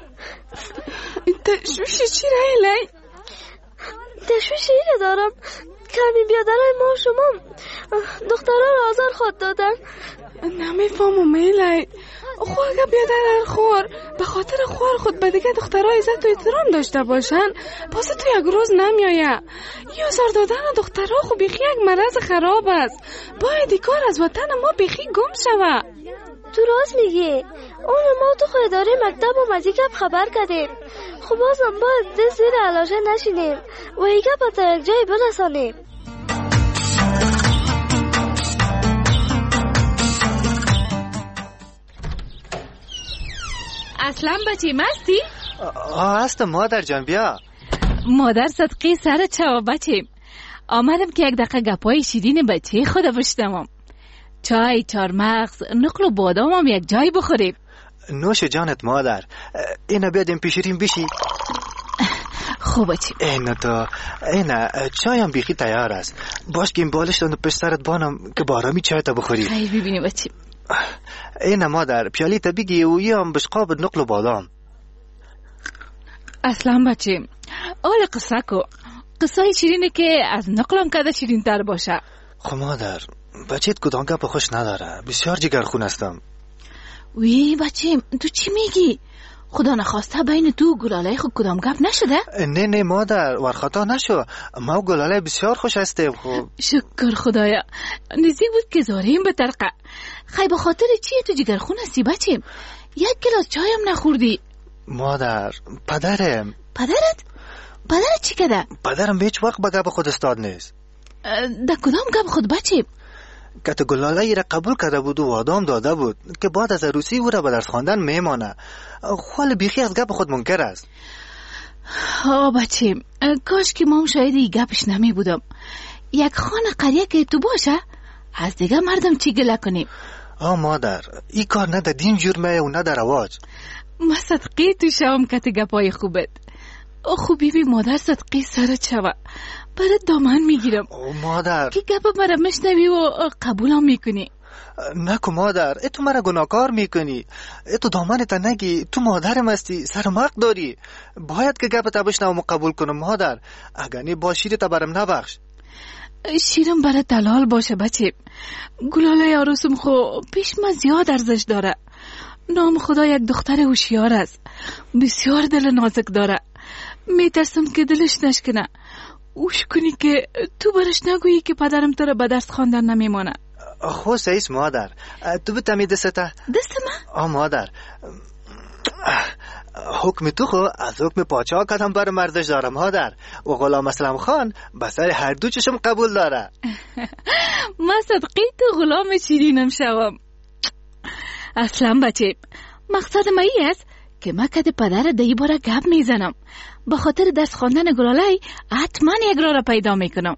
S5: تشویش چی رایلی؟
S1: تشویش اینه دارم کمی بیادرهای ما شما دخترها را آزار خود دادن.
S5: نمیفهمم میلی. خو اگه بیادر خور به خاطر خور خود به دیگه دخترها عزت و احترام داشته باشن، پس تو یک روز نمیایه. یه آزار دادن دخترها خو بیخی یک مرض خراب است. باید کار از وطن ما بیخی گم شوه.
S1: تو راست میگی. اون ما تو خود اداره مکتب و مزیکب خبر کردیم. خب بازم باید دست زیر علاشه نشینیم و ایگه با تا یک جای برسانیم.
S6: اصلا بچه مستی؟
S24: آه هستم مادر جان، بیا.
S6: مادر صدقی سر چوا بچه. آمدم که یک دقیقه گپای شیرین بچه خدا بشتمم. چای، چارمغز، نقل و بادام هم یک جای بخوریم.
S24: نوش جانت مادر. اینا بیادیم پیشیرین بشی.
S6: خوب بچه.
S24: اینا تا اینا چای هم بیخی تیار است. باش که این بالش دانو پشت سرت بانم که بارامی چای تا بخوری.
S6: ای ببینی بچه.
S24: اینا مادر پیالی تا بگی و یه هم بشقاب نقل و بادام.
S6: اصلا بچه آل قصه کو قصه شیرینه که از نقلم کده شیرین تر باشه.
S24: خب مادر بچهت کدام گپ خوش نداره، بسیار جگرخون هستم.
S6: وی بچه تو چی میگی؟ خدا نخواسته بین تو و گلاله خود کدام گپ نشده؟
S24: نه نه مادر ورخطا نشو، ما و گلاله بسیار خوش هستیم. خب
S6: شکر خدایا، نزدیک بود که زاریم به ترقه. خی به خاطر چیه تو جگرخون هستی بچه؟ یک گلاس چایم نخوردی؟
S24: مادر پدرم.
S6: پدرت؟ پدرت چی کده؟
S24: پدرم هیچ وقت به گپ خود استاد نیست.
S6: در کدام گپ خود بچه؟
S24: که تو گلاله ای را قبول کرده بود و وعدام داده بود که بعد از عروسی او را به درس خواندن میمانه. خال بیخی از گپ خود منکر است.
S6: آه بچه کاش که ما شاید این گپش نمی بودم. یک خانه قریه که تو باشه از دیگه مردم چی گله کنیم.
S24: آه مادر این کار نه در دین جرمه و نه در رواج.
S6: ما صدقی تو شوم که گپای خوبت. خوبی بی مادر صدقی سر چوه برات دامن میگیرم.
S24: مادر
S6: که گپ مرا مشنوی و قبولم میکنی.
S24: نکو مادر ای تو مرا گناهکار میکنی. ای تو دامنت نگی، تو مادرم هستی، سرمق داری. باید که گپ تا بشنوم و قبول کنم مادر. اگر نی با شیرت برم نبخش.
S6: شیرم برات دلال باشه بچه. گلاله عروسم خو پیش ما زیاد ارزش داره. نام خدا یک دختر هوشیار است، بسیار دل نازک داره. میترسم که دلش نشکنه. اوش کنی که تو برش نگویی که پدرم تو را به درس خواندن نمیمانه.
S24: خو سیس مادر، تو بتمی دسته؟
S6: دست من؟
S24: آه مادر، حکم تو خو از حکم پاچا کدام بر مردش داره مادر. و غلام اسلم خان بسر هر دو چشم قبول داره.
S6: ما صدقی تو غلام شیرینم شوم. اصلا بچه، مقصد ما ای است که ما کد پدر دایی باره گپ میزنم. به خاطر درس خواندن گلالای حتما یک راه را پیدا میکنم.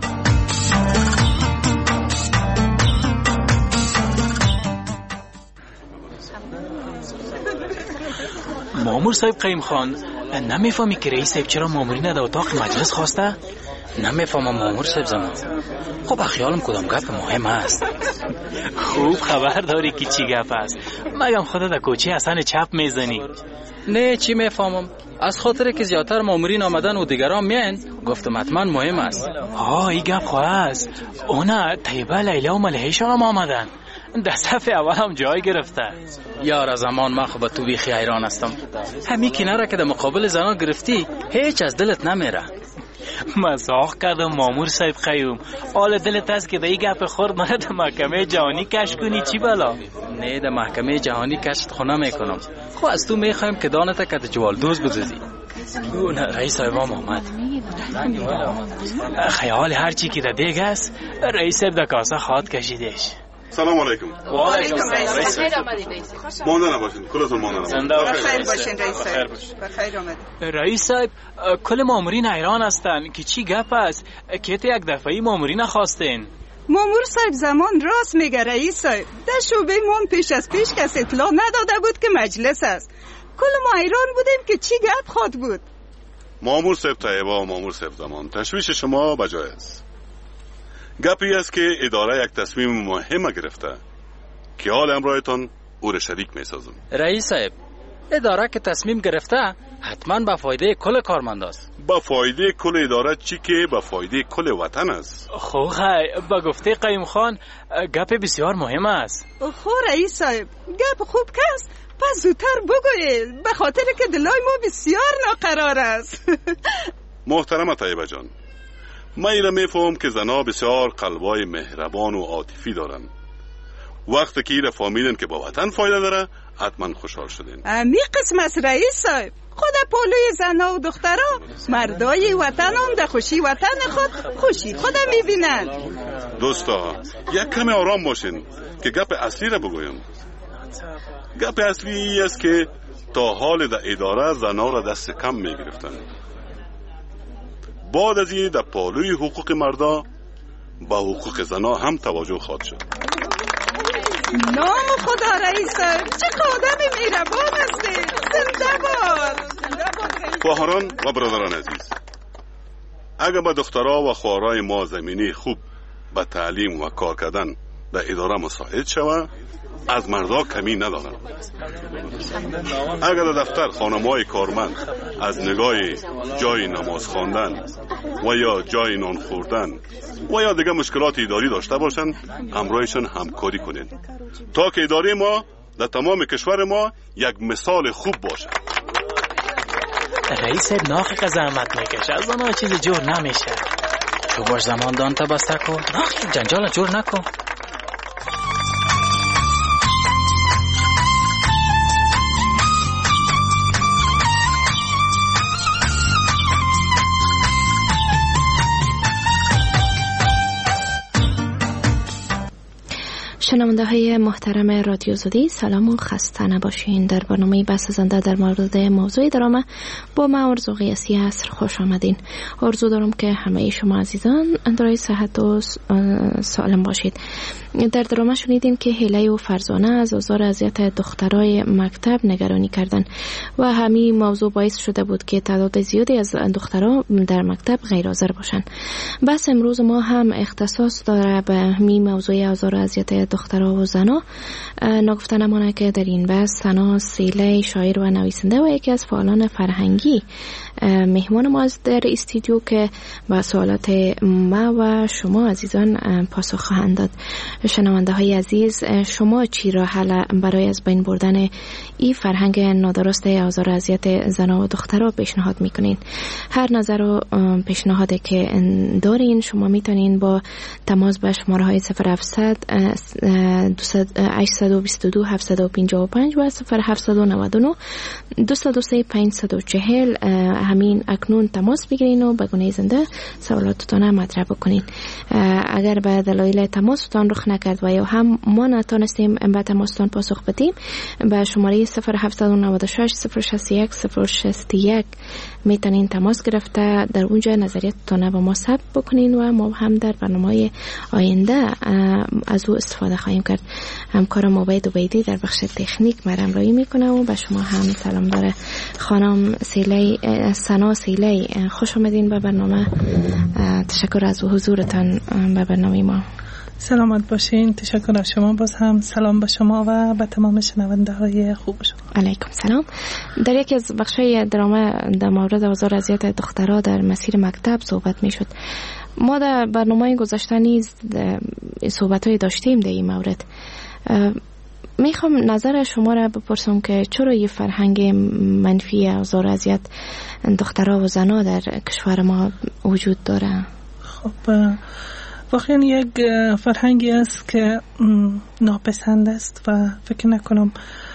S8: مامور صاحب قیم خان، نمیفهمی که رئیس صاحب چرا مامورین در اتاق مجلس خواسته؟ نمیفهمم مامور صاحب زمان. خب خیالم کدام گپ مهم است. خوب خبر داری که چی گپ است. مگم خودت در کوچه حسن چپ میزنی؟
S9: نه چی میفهمم، از خاطر که زیادتر مامورین آمدن و دیگران میان گفتم حتما مهم است.
S8: آه این گپ خواه است. اونا طیبه لیلا و ملحیشان هم آمدن. در صف اول هم جای گرفته.
S9: یار زمان من خب تو بیخی حیران هستم. همین کناره که در مقابل زنان گرفتی هیچ از دلت نمیره.
S8: مزاح کردم مامور صاحب قیوم. حال دلت است که در این گپ خورد من در محکمه جهانی کش کنی چی بلا؟
S9: نه در محکمه جهانی کشت خونه میکنم. خب از تو میخوایم که دانتا کت جوال دوز بدوزی.
S8: نه رئیس صاحب هم آمد. خیال هرچی که در دیگ است رئیس صاحب در کاسه خواد کشیدش.
S10: سلام علیکم.
S8: و علیکم السلام.
S10: بخیر آمدید. مانده نباشین. کلتون مانده نباشین. بخیر باشین رئیس صاحب. بخیر آمدید.
S8: رئیس صاحب کل مامورین حیران هستن که چی گپ است که یک دفعه مامورین خواستین.
S12: مامور صاحب زمان راست میگه رئیس صاحب. در شعبه ما پیش از پیش کس اطلاع نداده بود که مجلس است. کل ما حیران بودیم که چی گپ خواد بود.
S10: مامور صاحب طیبه و مامور صاحب زمان، تشویش شما بجای است. گپی است که اداره یک تصمیم مهم گرفته که حال امرایتان او را شریک می سازم.
S9: رئیس صاحب، اداره که تصمیم گرفته حتما به فایده کل کارمند است.
S10: به فایده کل اداره چی که به فایده کل وطن است.
S8: خو خی با گفته قیم خان گپ بسیار مهم است.
S12: خو رئیس صاحب گپ خوب کس پس زودتر بگویید، به خاطر که دلای ما بسیار ناقرار است.
S10: محترم طیبه جان، من ایره میفهم که زنها بسیار قلبای مهربان و عاطفی دارن. وقتی که ایره فهمیدن که با وطن فایده داره حتما خوشحال شدین.
S12: امی قسم است رئیس صاحب. خود پولوی زنها و دخترها مردای وطن هم در خوشی وطن خود خوشی خود میبینن.
S10: دوستا یک کمی آرام باشین که گپ اصلی را بگویم. گپ اصلی ای است که تا حال در اداره زنها را دست کم میگرفتن. بعد از این در پالوی حقوق مردا با حقوق زنا هم توجه خواهد شد.
S12: نام خدا رئیس صاحب، چه خادم مهربان هستی. زنده باد.
S10: خواهران و برادران عزیز، اگر به دخترها و خواهرای ما زمینی خوب به تعلیم و کار کردن در اداره مساعد شود، از مردا کمی ندارن. اگر در دفتر خانم‌های کارمند از نگاه جای نماز خواندن و یا جای نان خوردن و یا دیگه مشکلات اداری داشته باشند، همراهشان همکاری کنید تا که اداره ما در تمام کشور ما یک مثال خوب باشد.
S8: رئیس ناخ زحمت میکشه، از آنها چیز جور نمیشه. تو باش زمان دان تا بسته کن، ناخ جنجال جور نکن.
S1: شنونده های محترم رادیو آزادی، سلام و خسته نباشین. در برنامه بسازنده در مورد موضوع درامه با من آرزو قیاسی عصر خوش آمدین. آرزو دارم که همه شما عزیزان اندرای صحت و سالم باشید. در درامه شنیدیم که هیله و فرزانه از آزار اذیت دخترای مکتب نگرانی کردن و همین موضوع باعث شده بود که تعداد زیادی از دخترها در مکتب غیر حاضر باشند. بس امروز ما هم اختصاص داره به همین موضوع آزار اذیت دخترها و زنا. نگفته نمانه که در این بحث سنا سیله، شاعر و نویسنده و یکی از فعالان فرهنگی مهمان ما است در استودیو که با سوالات ما و شما عزیزان پاسخ خواهند داد. شنونده های عزیز، شما چی راه حل برای از بین بردن این فرهنگ نادرست آزار و اذیت زنان و دخترها پیشنهاد میکنین؟ هر نظر و پیشنهادی که دارین شما میتونین با تماس به شماره های صفر هفتصد هشتصد و بیست و دو هفتصد و پنجاه و پنج و صفر هفتصد و نود و نه دویست و دو پانصد و چهل همین اکنون تماس بگیرین و به گونه زنده سوالاتتان مطرح بکنین. اگر به دلایل تماستان رخ نکرد و یا هم ما نتونستیم به تماستان پاسخ بدیم، به شماره صفر هفتصد و نود و شش صفر شصت و یک صفر شصت و یک میتونین تماس گرفته در اونجا نظریتتان با ما ثبت بکنین و ما هم در برنامه آینده از او استفاده خواهیم کرد. همکارم عبید عبیدی در بخش تکنیک ما همراهی میکنه و به شما هم سلام داره. خانم سیلی سنا سیلی، خوش آمدین به برنامه. تشکر از حضورتان به برنامه ما.
S7: سلامت باشین. تشکر از شما. باز هم سلام به شما و به تمام شنونده های خوب شما.
S1: علیکم سلام. در یکی از بخشای درامه در مورد آزار و اذیت دخترها در مسیر مکتب صحبت می شد. ما در برنامه گذشته نیز صحبت های داشتیم در این مورد. میخوام نظر شما را بپرسم که چرا یه فرهنگ منفی آزار و اذیت دخترها و زنها در کشور ما وجود داره؟
S7: خب واقعا یک فرهنگی است که ناپسند است و فکر نکنم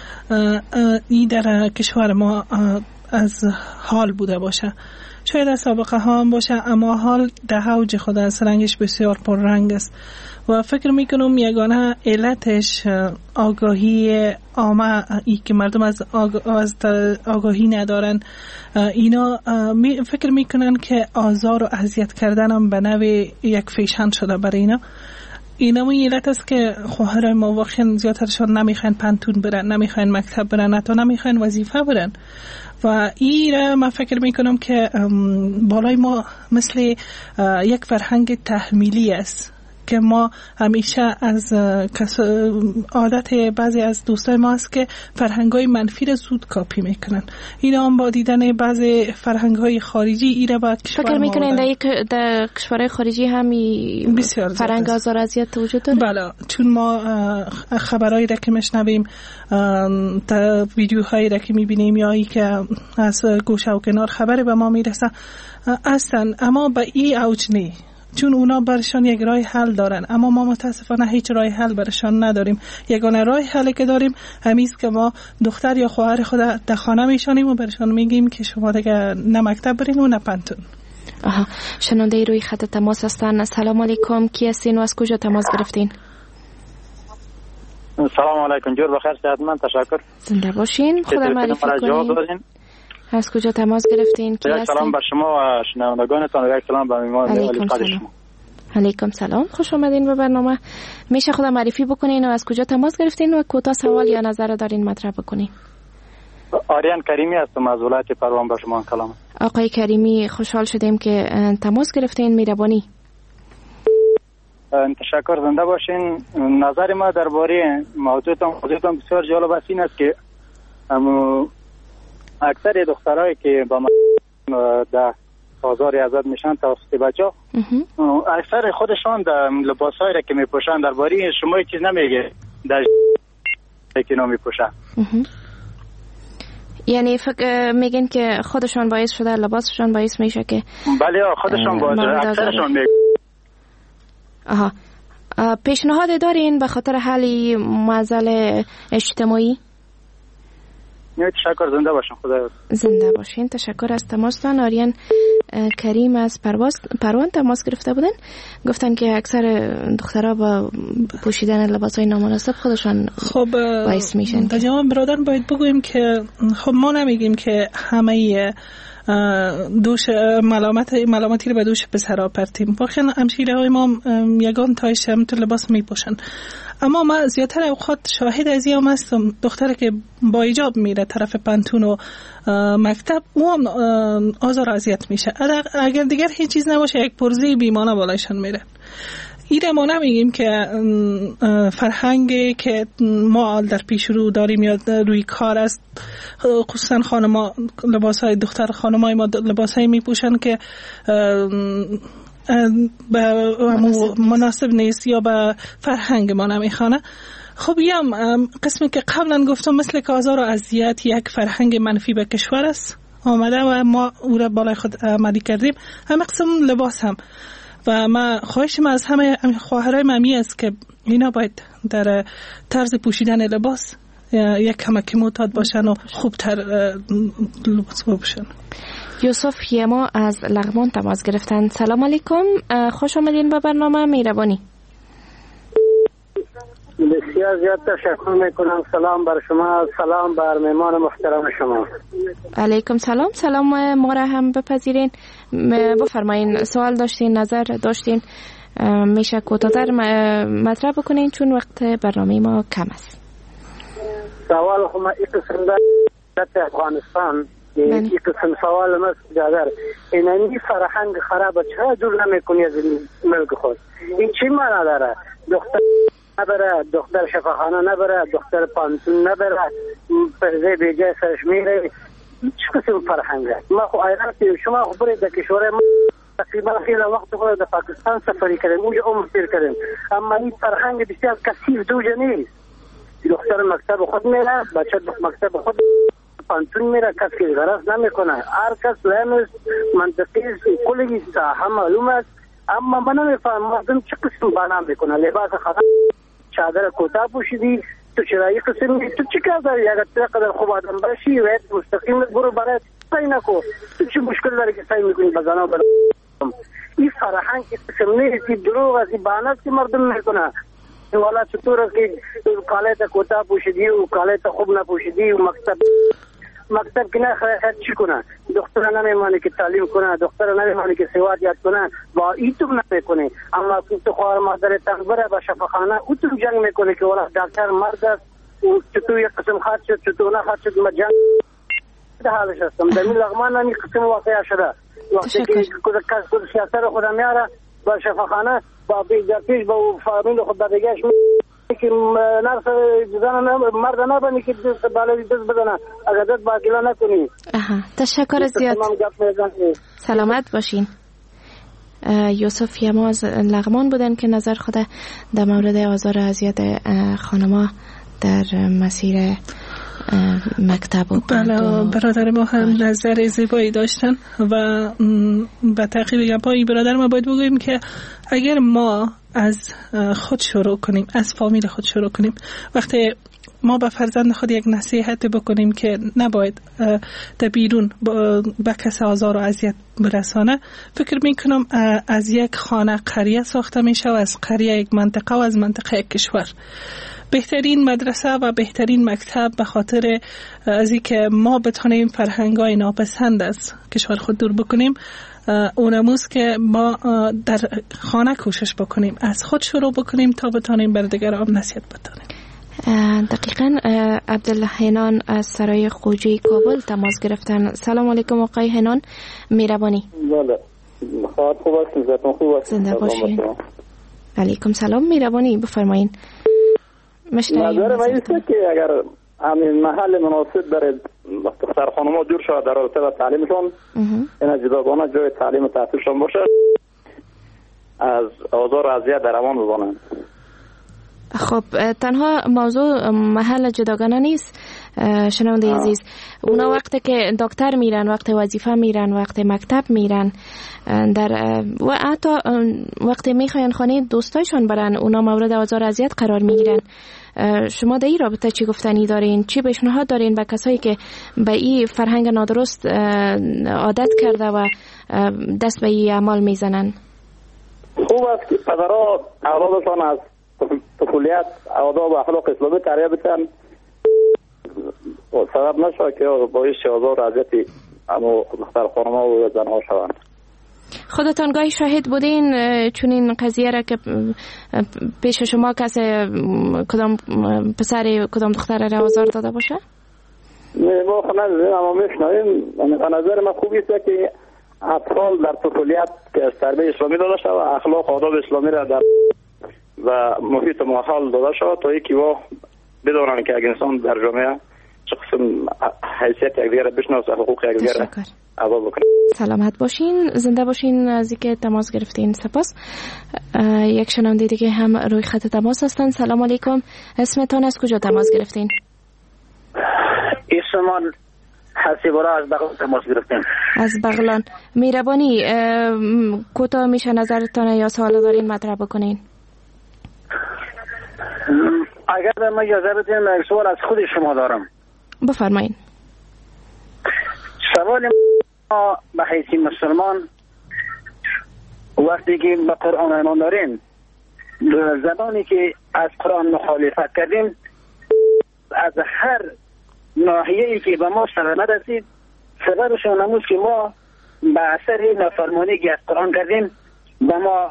S7: این در کشور ما از حال بوده باشه. شاید از سابقه ها هم باشه، اما حال در اوج خود است، رنگش بسیار پر رنگ است و فکر میکنم یگانه علتش آگاهی عامه، ای که مردم از, آگ... از آگاهی ندارن. اینا می... فکر میکنن که آزار و اذیت کردن هم به نوع یک فیشن شده برای اینا. اینا می علت است که خواهرای ما واقعا زیادترشان نمیخواین پنتون برن، نمیخواین مکتب برن، حتی نمیخواین وظیفه برن و این را من فکر میکنم که بالای ما مثل یک فرهنگ تحمیلی است که ما همیشه از عادت بعضی از دوستای ما است که فرهنگ‌های منفی را زود کاپی میکنن. اینا هم با دیدن بعضی فرهنگ‌های خارجی اینا با کشور
S1: فکر میکنن در, در کشورهای خارجی هم
S7: بسیار
S1: فرهنگ آزار اذیت وجود داره؟
S7: بله، چون ما خبرایی را که میشنویم، تا ویدیوهایی را که میبینیم یا ای که از گوشه و کنار خبری به ما میرسه اصلا، اما به این اوج نی، چون اونا برشان یک راه حل دارن، اما ما متاسفانه هیچ راه حل برشان نداریم. یگانه راه حلی که داریم همیست که ما دختر یا خواهر خود در خانه میشانیم و برشان میگیم که شما دیگه نه مکتب برین و نه پنتون.
S1: آها، شنونده روی خط تماس هستن. سلام علیکم، کی هستین و از کجا تماس گرفتین؟
S11: سلام علیکم، جور بخیر، صحتمند، تشکر.
S1: زنده باشین. خدا معرفی کنین. از کجا تماس گرفتین؟ کی هستین؟
S11: سلام بر شما و شنوندگانتان و یک سلام به میهمان علی قادر شما.
S1: علیکم سلام، خوش آمدین به برنامه. میشه خدا معرفی بکنین و از کجا تماس گرفتین و کوتاه سوال یا نظر دارین مطرح بکنین؟
S11: آریان کریمی هستم از ولایت پروان به شما کلام.
S1: آقای کریمی، خوشحال شدیم که تماس گرفتین. مهربانی.
S11: تشکر، زنده باشین. نظر ما درباره موضوعتان موضوعتان بسیار جالب است. این است که اکثر دخترایی که با در آزار اذیت میشن توسط بچه‌ها، اکثر خودشان در لباسایی را که میپوشن درباره شما چیز نمیگه، در که نمیپوشن.
S1: یعنی فکر میگن که خودشان باعث شده، لباسشان باعث میشه که
S11: بله خودشان باعث، اکثرشان میگن.
S1: آها، پیشنهاد دارین به خاطر حل معضل اجتماعی؟
S11: نه، تشکر، زنده باشین. خدا
S1: زنده باشین. تشکر از تماستان. آریان کریم از پرواز پروان تماس گرفته بودن، گفتن که اکثر دخترها با پوشیدن لباسای نامناسب خودشان
S7: خب
S1: باعث میشن.
S7: تا جوان برادر باید بگوییم که خب ما نمیگیم که همه دوش ملامت ملامتی رو به دوش پسرها پرتیم. واقعا همشیره های ما یگان تایش هم تو لباس میپوشن، اما ما زیادتر اوقات شاهد از این هم هستم دختر که با حجاب میره طرف پنتون و مکتب، او هم آزار اذیت میشه. اگر دیگر هیچ چیز نباشه یک پرزه بیمانه بالایشان میره. ایره ما نمیگیم که فرهنگی که ما در پیش رو داریم یا روی کار است، خصوصا خانما لباس های دختر خانمای ما لباس های می پوشن که به مناسب نیست یا به فرهنگ ما نمیخوانه. خب یم قسمی که قبلا گفتم مثل که آزار و اذیت یک فرهنگ منفی به کشور است آمده و ما او را بالای خود عملی کردیم. همه قسم لباس هم و ما خواهش ما از همه خواهرای ممی است که اینا باید در طرز پوشیدن لباس یک کمک معتاد باشن و خوبتر لباس باشن.
S1: یوسف یما از لغمان تماس گرفتن. سلام علیکم، خوش آمدین به برنامه مهربانی.
S13: بسیار زیاد تشکر میکنم. سلام بر شما، سلام بر مهمان محترم شما.
S1: علیکم سلام. سلام ما را هم بپذیرین. بفرمایین، سوال داشتین، نظر داشتین، میشه کوتاه‌تر مطرح بکنین چون وقت برنامه ما کم است.
S13: سوال خو ما این قسم در افغانستان این قسم سوال ما جادر اینانی فرهنگ خراب چرا دور نمیکنی از ملک خود؟ این چی معنی داره؟ دختر نبره، دختر شفاخانه نبره، دختر پانتون نبره، پرده بیجای سرش میره، چه قسم فرهنگه؟ ما خو ایران شما خو برید در کشور ما تقریبا خیلی وقت خود در پاکستان سفری کردیم، اونجا عمر سیر کردیم، اما این فرهنگ بسیار کثیف دوجه نیست. دختر مکتب خود میره، بچه مکتب خود پانتون میره، کس که غرض نمیکنه، هر کس لامس منطقی کلی ساحه معلوم است، اما من نمیفهم مردم چه قسم بنا میکنه. لباس خدا چادر کوتاه پوشیدی، تو چرایی قسم تو چی کار داری؟ اگر تو قدر خوب آدم باشی و مستقیم برو برای سعی نکو، تو چی مشکل داری که سعی میکنی بزنه برای این فرهنگ قسم نیست، این دروغ است، این بنا است که مردم میکنه. والا چطور است که کالای تا کوتاه پوشیدی و کالای تا خوب نپوشیدی و مکتب مکتب که نه خیلی چی کنه؟ دختر نمیمانی که تعلیم کنه، دختر نمیمانی که سواد یاد کنه، با ایتوب نمیکنه، اما تو خوار مادر تنبره با شفاخانه او تو جنگ میکنه که والا دکتر مرد است و چطور یک قسم خواهد شد چطور نخواهد شد. ما جنگ در حالش هستم. در این لغمان نمی قسم واقعه شده وقتی که کود سیاست خود میاره با شفاخانه با پیش با فامیل خود بدگهش که نرس زن مرد نبانی که دست بالای دست بدنه، اگر دست با گلا نکنی.
S1: اها، تشکر زیاد. سلامت باشین. یوسف یما از لغمان بودن که نظر خود در مورد آزار و اذیت خانما در مسیر مکتب و
S7: بله، برادر ما هم نظر زیبایی داشتن و به تعقیب گپای برادر ما باید بگوییم که اگر ما از خود شروع کنیم، از فامیل خود شروع کنیم، وقتی ما به فرزند خود یک نصیحت بکنیم که نباید در بیرون به کسی آزار و اذیت برسانه، فکر میکنم از یک خانه قریه ساخته میشه و از قریه یک منطقه و از منطقه یک کشور. بهترین مدرسه و بهترین مکتب به خاطر از اینکه ما بتونیم فرهنگای ناپسند از کشور خود دور بکنیم، اونموست که ما در خانه کوشش بکنیم، از خود شروع بکنیم تا بتونیم بر دیگران نصیحت بتونیم.
S1: دقیقاً. عبدالله هنان از سرای خوجی کابل تماس گرفتن. سلام علیکم آقای هنان، مهربانی.
S15: بله، خواهد خوب هستیم، زیادتون خوب هستیم.
S1: زنده باشین. علیکم سلام، مهربانی بفرمایین.
S15: نظر من ایسته که اگر همین محل مناسب داره دختر خانم‌ها دور شود در رابطه با تعلیمشون، این جداگانه جای تعلیم و تحصیلشون باشه، از آزار و اذیت در امان بمانند.
S1: خب تنها موضوع محل جداگانه نیست شنونده عزیز، اونا وقتی که دکتر میرن، وقت وظیفه میرن، وقت مکتب میرن، در و حتی وقتی میخواین خانه دوستایشون برن، اونا مورد آزار اذیت قرار میگیرن. شما در این رابطه چی گفتنی دارین؟ چی پیشنهاد دارین به کسایی که به این فرهنگ نادرست عادت کرده و دست به این اعمال میزنن؟
S15: خوب است که پدرها اولادشان از طفولیت آداب و اخلاق اسلامی تربیت بشن، سبب نشه که باعث آزار و اذیت اما دختر خانم‌ها و زن‌ها شوند.
S1: خودتان گاهی شاهد بودین چون این قضیه را که پیش شما کسی کدام پسر کدام دختر را آزار داده باشه؟
S15: نه، ما خب ندیدیم اما میشنویم. به نظر من خوبی است که اطفال در طفولیت که از تربیت اسلامی داده شود و اخلاق آداب اسلامی را در و محیط ماحول داده شد تا اینکه وا بدانند که اگر انسان در جامعه چه قسم حیثیت یک دیگر بشناسه، حقوق یک دیگر ادا بکنه.
S1: سلامت باشین، زنده باشین. از اینکه تماس گرفتین سپاس. یک شنونده دیگه هم روی خط تماس هستن. سلام علیکم، اسمتان از کجا تماس گرفتین؟
S14: اسمان حسیبورا از بغلان تماس گرفتیم.
S1: از بغلان. میربانی کوتاه میشه نظرتان یا سوال دارین مطرح بکنین؟
S14: اگر من اجازه بدین یک سوال از خود شما دارم.
S1: بفرمایین.
S14: سوال ما به حیث مسلمان وقتی که به قرآن ایمان داریم، زمانی که از قرآن مخالفت کردیم، از هر ناحیه‌ای که به ما سلامت رسید، سببشون همون که ما به اثر نافرمانی که از قرآن کردیم به ما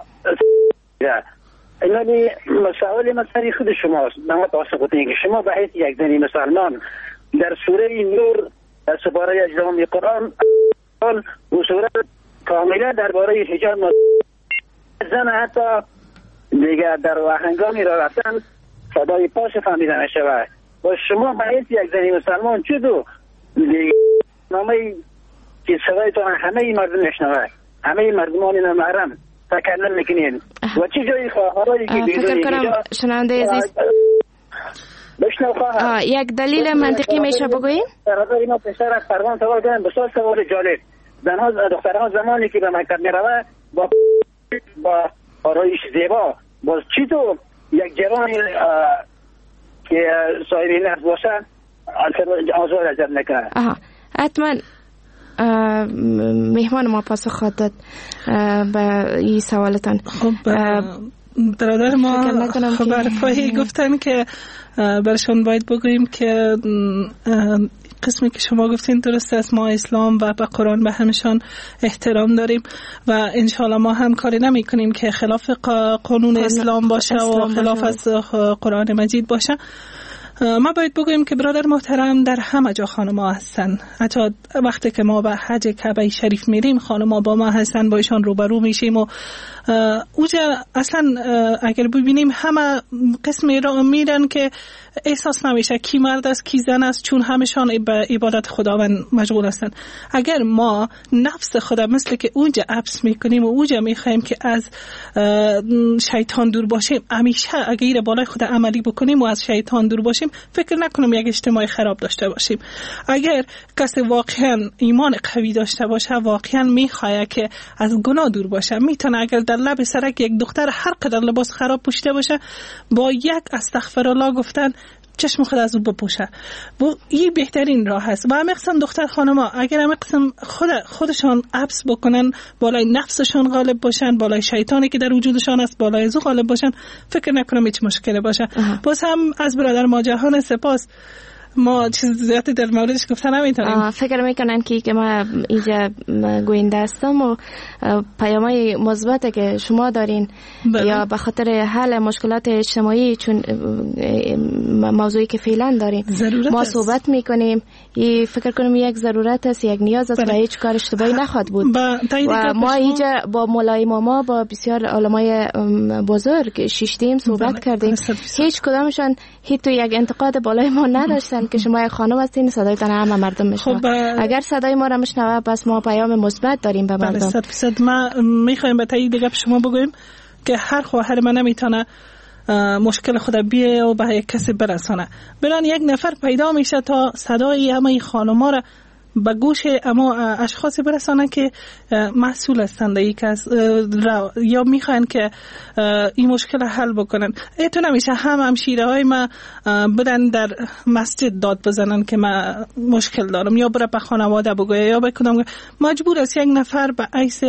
S14: اینانی مسائل مسئله خود شماست. به ما توسط کنید که شما به حیث یک زنی مسلمان در سوره نور در سپاره اجزام قرآن و سوره کاملا درباره حجاب زن حتی دیگر در هنگامی را رفتن صدای پاش فهمیده نشود و شما به حیث یک زنی مسلمان چطور نامه که صدایتان همه مردم نشنوه، همه مردمان نامحرم تکلم میکنین و چی جایی خواهرایی که
S1: فکر کنم شنونده عزیز
S14: بشنو خواهر
S1: یک دلیل منطقی میشه بگوییم؟
S14: برادر ما پسر از فرمان سوال کنم، بسیار سوال جالب. زنها دخترها زمانی که به مکتب میروه با با آرایش زیبا باز چی تو یک جوانی که صاحب نفس باشه آزار ازت نکنه.
S1: آها حتما مهمان ما پاسخ خواهد داد به این سوالتان.
S7: خب برادر ما خبر فاهی گفتن که برشان باید بگوییم که قسمی که شما گفتین درست است، ما اسلام و به قرآن به همشان احترام داریم و انشاءالله ما هم کاری نمی کنیم که خلاف قانون اسلام باشه و خلاف از قرآن مجید باشه. ما باید بگوییم که برادر محترم در همه جا خانم‌ها هستن. حتی وقتی که ما به حج کعبه شریف میریم خانم‌ها با ما هستن، با ایشان روبرو میشیم و اوجا اصلا اگر ببینیم همه قسمی را میرن که احساس نمیشه کی مرد است کی زن است، چون همشان به عبادت خداوند مشغول هستن. اگر ما نفس خدا مثل که اونجا عبس میکنیم و اونجا میخوایم که از شیطان دور باشیم، همیشه اگر بالای خدا عملی بکنیم و از شیطان دور باشیم، فکر نکنم یک اجتماع خراب داشته باشیم. اگر کسی واقعا ایمان قوی داشته باشه، واقعا میخواد که از گناه دور باشه، میتونه اگر در لب سرک یک دختر هر قدر لباس خراب پوشیده باشه با یک استغفرالله گفتن چشم خود از او بپوشه و این بهترین راه است. و همه قسم دختر خانما اگر همه قسم خود خودشان عبس بکنن، بالای نفسشان غالب باشن، بالای شیطانی که در وجودشان است بالای زو غالب باشن، فکر نکنم هیچ مشکلی باشه. باز هم از برادر ما جهان سپاس. ما چیز زیادی در موردش گفتن نمیتونیم.
S1: فکر میکنن که که ما اینجا گوینده هستم و پیامای مثبتی که شما دارین بله. یا به خاطر حل مشکلات اجتماعی، چون موضوعی که فعلا داریم ما است. صحبت میکنیم، این فکر کنم یک ضرورت است، یک نیاز است بله. و هیچ کار اشتباهی نخواهد بود. و ما اینجا با مولای ماما با بسیار علمای بزرگ شیشتیم صحبت بله. کردیم، هیچ کدامشان هیچ تو یک انتقاد بالای ما نداشتن که شما یک خانم هستین صدایتان همه مردم میشنوه. خب اگر صدای ما را میشنوه بس ما پیام مثبت داریم به مردم.
S7: صد فیصد ما میخوایم به تایید دیگه شما بگویم که هر خواهر من نمیتونه مشکل خود بیه و به یک کسی برسانه. بران یک نفر پیدا میشه تا صدای همه خانم‌ها را به گوش اما اشخاصی برسانه که مسئول هستند یک از یا میخوان که این مشکل حل بکنن. ایتو نمیشه هم همشیره های ما بدن در مسجد داد بزنن که ما مشکل دارم یا برای به خانواده بگویه یا بکنم. مجبور است یک نفر به عیس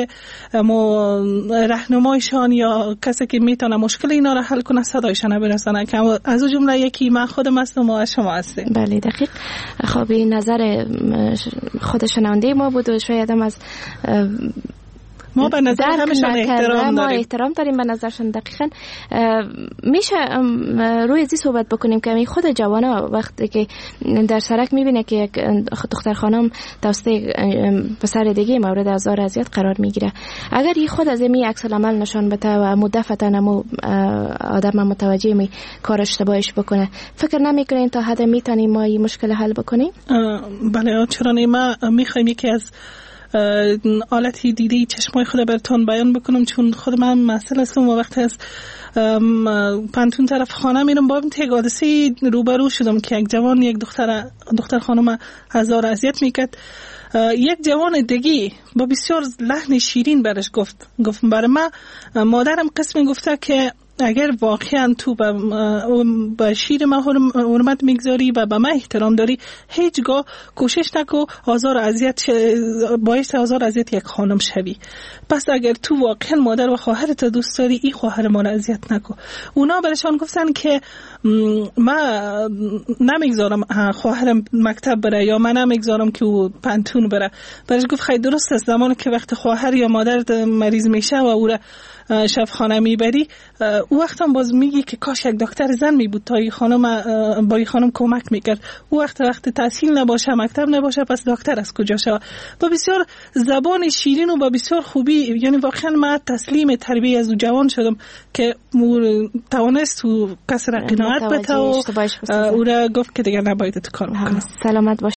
S7: رهنمایشان یا کسی که میتونه مشکل اینا را حل کنه صدایشان برسانه، که از جمله یکی من خودم هستم و شما هستیم.
S1: بله دقیق. خب این نظر خود شنونده ما بود و شاید هم از
S7: ما به نظر همشون احترام
S1: ما
S7: داریم
S1: احترام داریم به نظرشون. دقیقاً میشه روی ازی صحبت بکنیم که می خود جوانا وقتی که در سرک میبینه که یک دختر خانم توسط پسر دیگه مورد آزار و اذیت قرار میگیره، اگر این خود از می عکس العمل نشان بده و مدافعتا نمو آدم متوجه می کار اشتباهش بکنه، فکر نمیکنین تا حد میتونیم ما این مشکل حل بکنیم؟
S7: بله، چرا نه. ما میخوایم یکی از آلتی دیدی چشمای خود براتون بیان بکنم، چون خود من مسئله هستم و وقتی از پانتون طرف خانه میرم با یک حادثه روبرو شدم که یک جوان یک دختر دختر خانم هزار اذیت میکرد. یک جوان دیگه با بسیار لحن شیرین برش گفت گفت برای ما مادرم قسم گفته که اگر واقعا تو با شیر ما حرمت میگذاری و به من احترام داری، هیچگاه کوشش نکو آزار و اذیت باعث آزار و اذیت یک خانم شوی. پس اگر تو واقعا مادر و خواهرت دوست داری، این خواهر ما را اذیت نکو. اونا برشان گفتن که ما نمیگذارم خواهرم مکتب بره یا من نمیگذارم که او پانتون بره. برش گفت خیلی درست است، زمانی که وقت خواهر یا مادر مریض میشه و او را شفاخانه میبری، او وقت هم باز میگی که کاش یک دکتر زن می بود تا این خانم با این خانم کمک میکرد. او وقت وقت تحصیل نباشه، مکتب نباشه، پس دکتر از کجا شود؟ با بسیار زبان شیرین و با بسیار خوبی، یعنی واقعا من تسلیم تربیت از او جوان شدم که توانست و کس را قناعت بده و او را گفت که دیگر نباید تو کار بکنه.
S1: سلامت باش.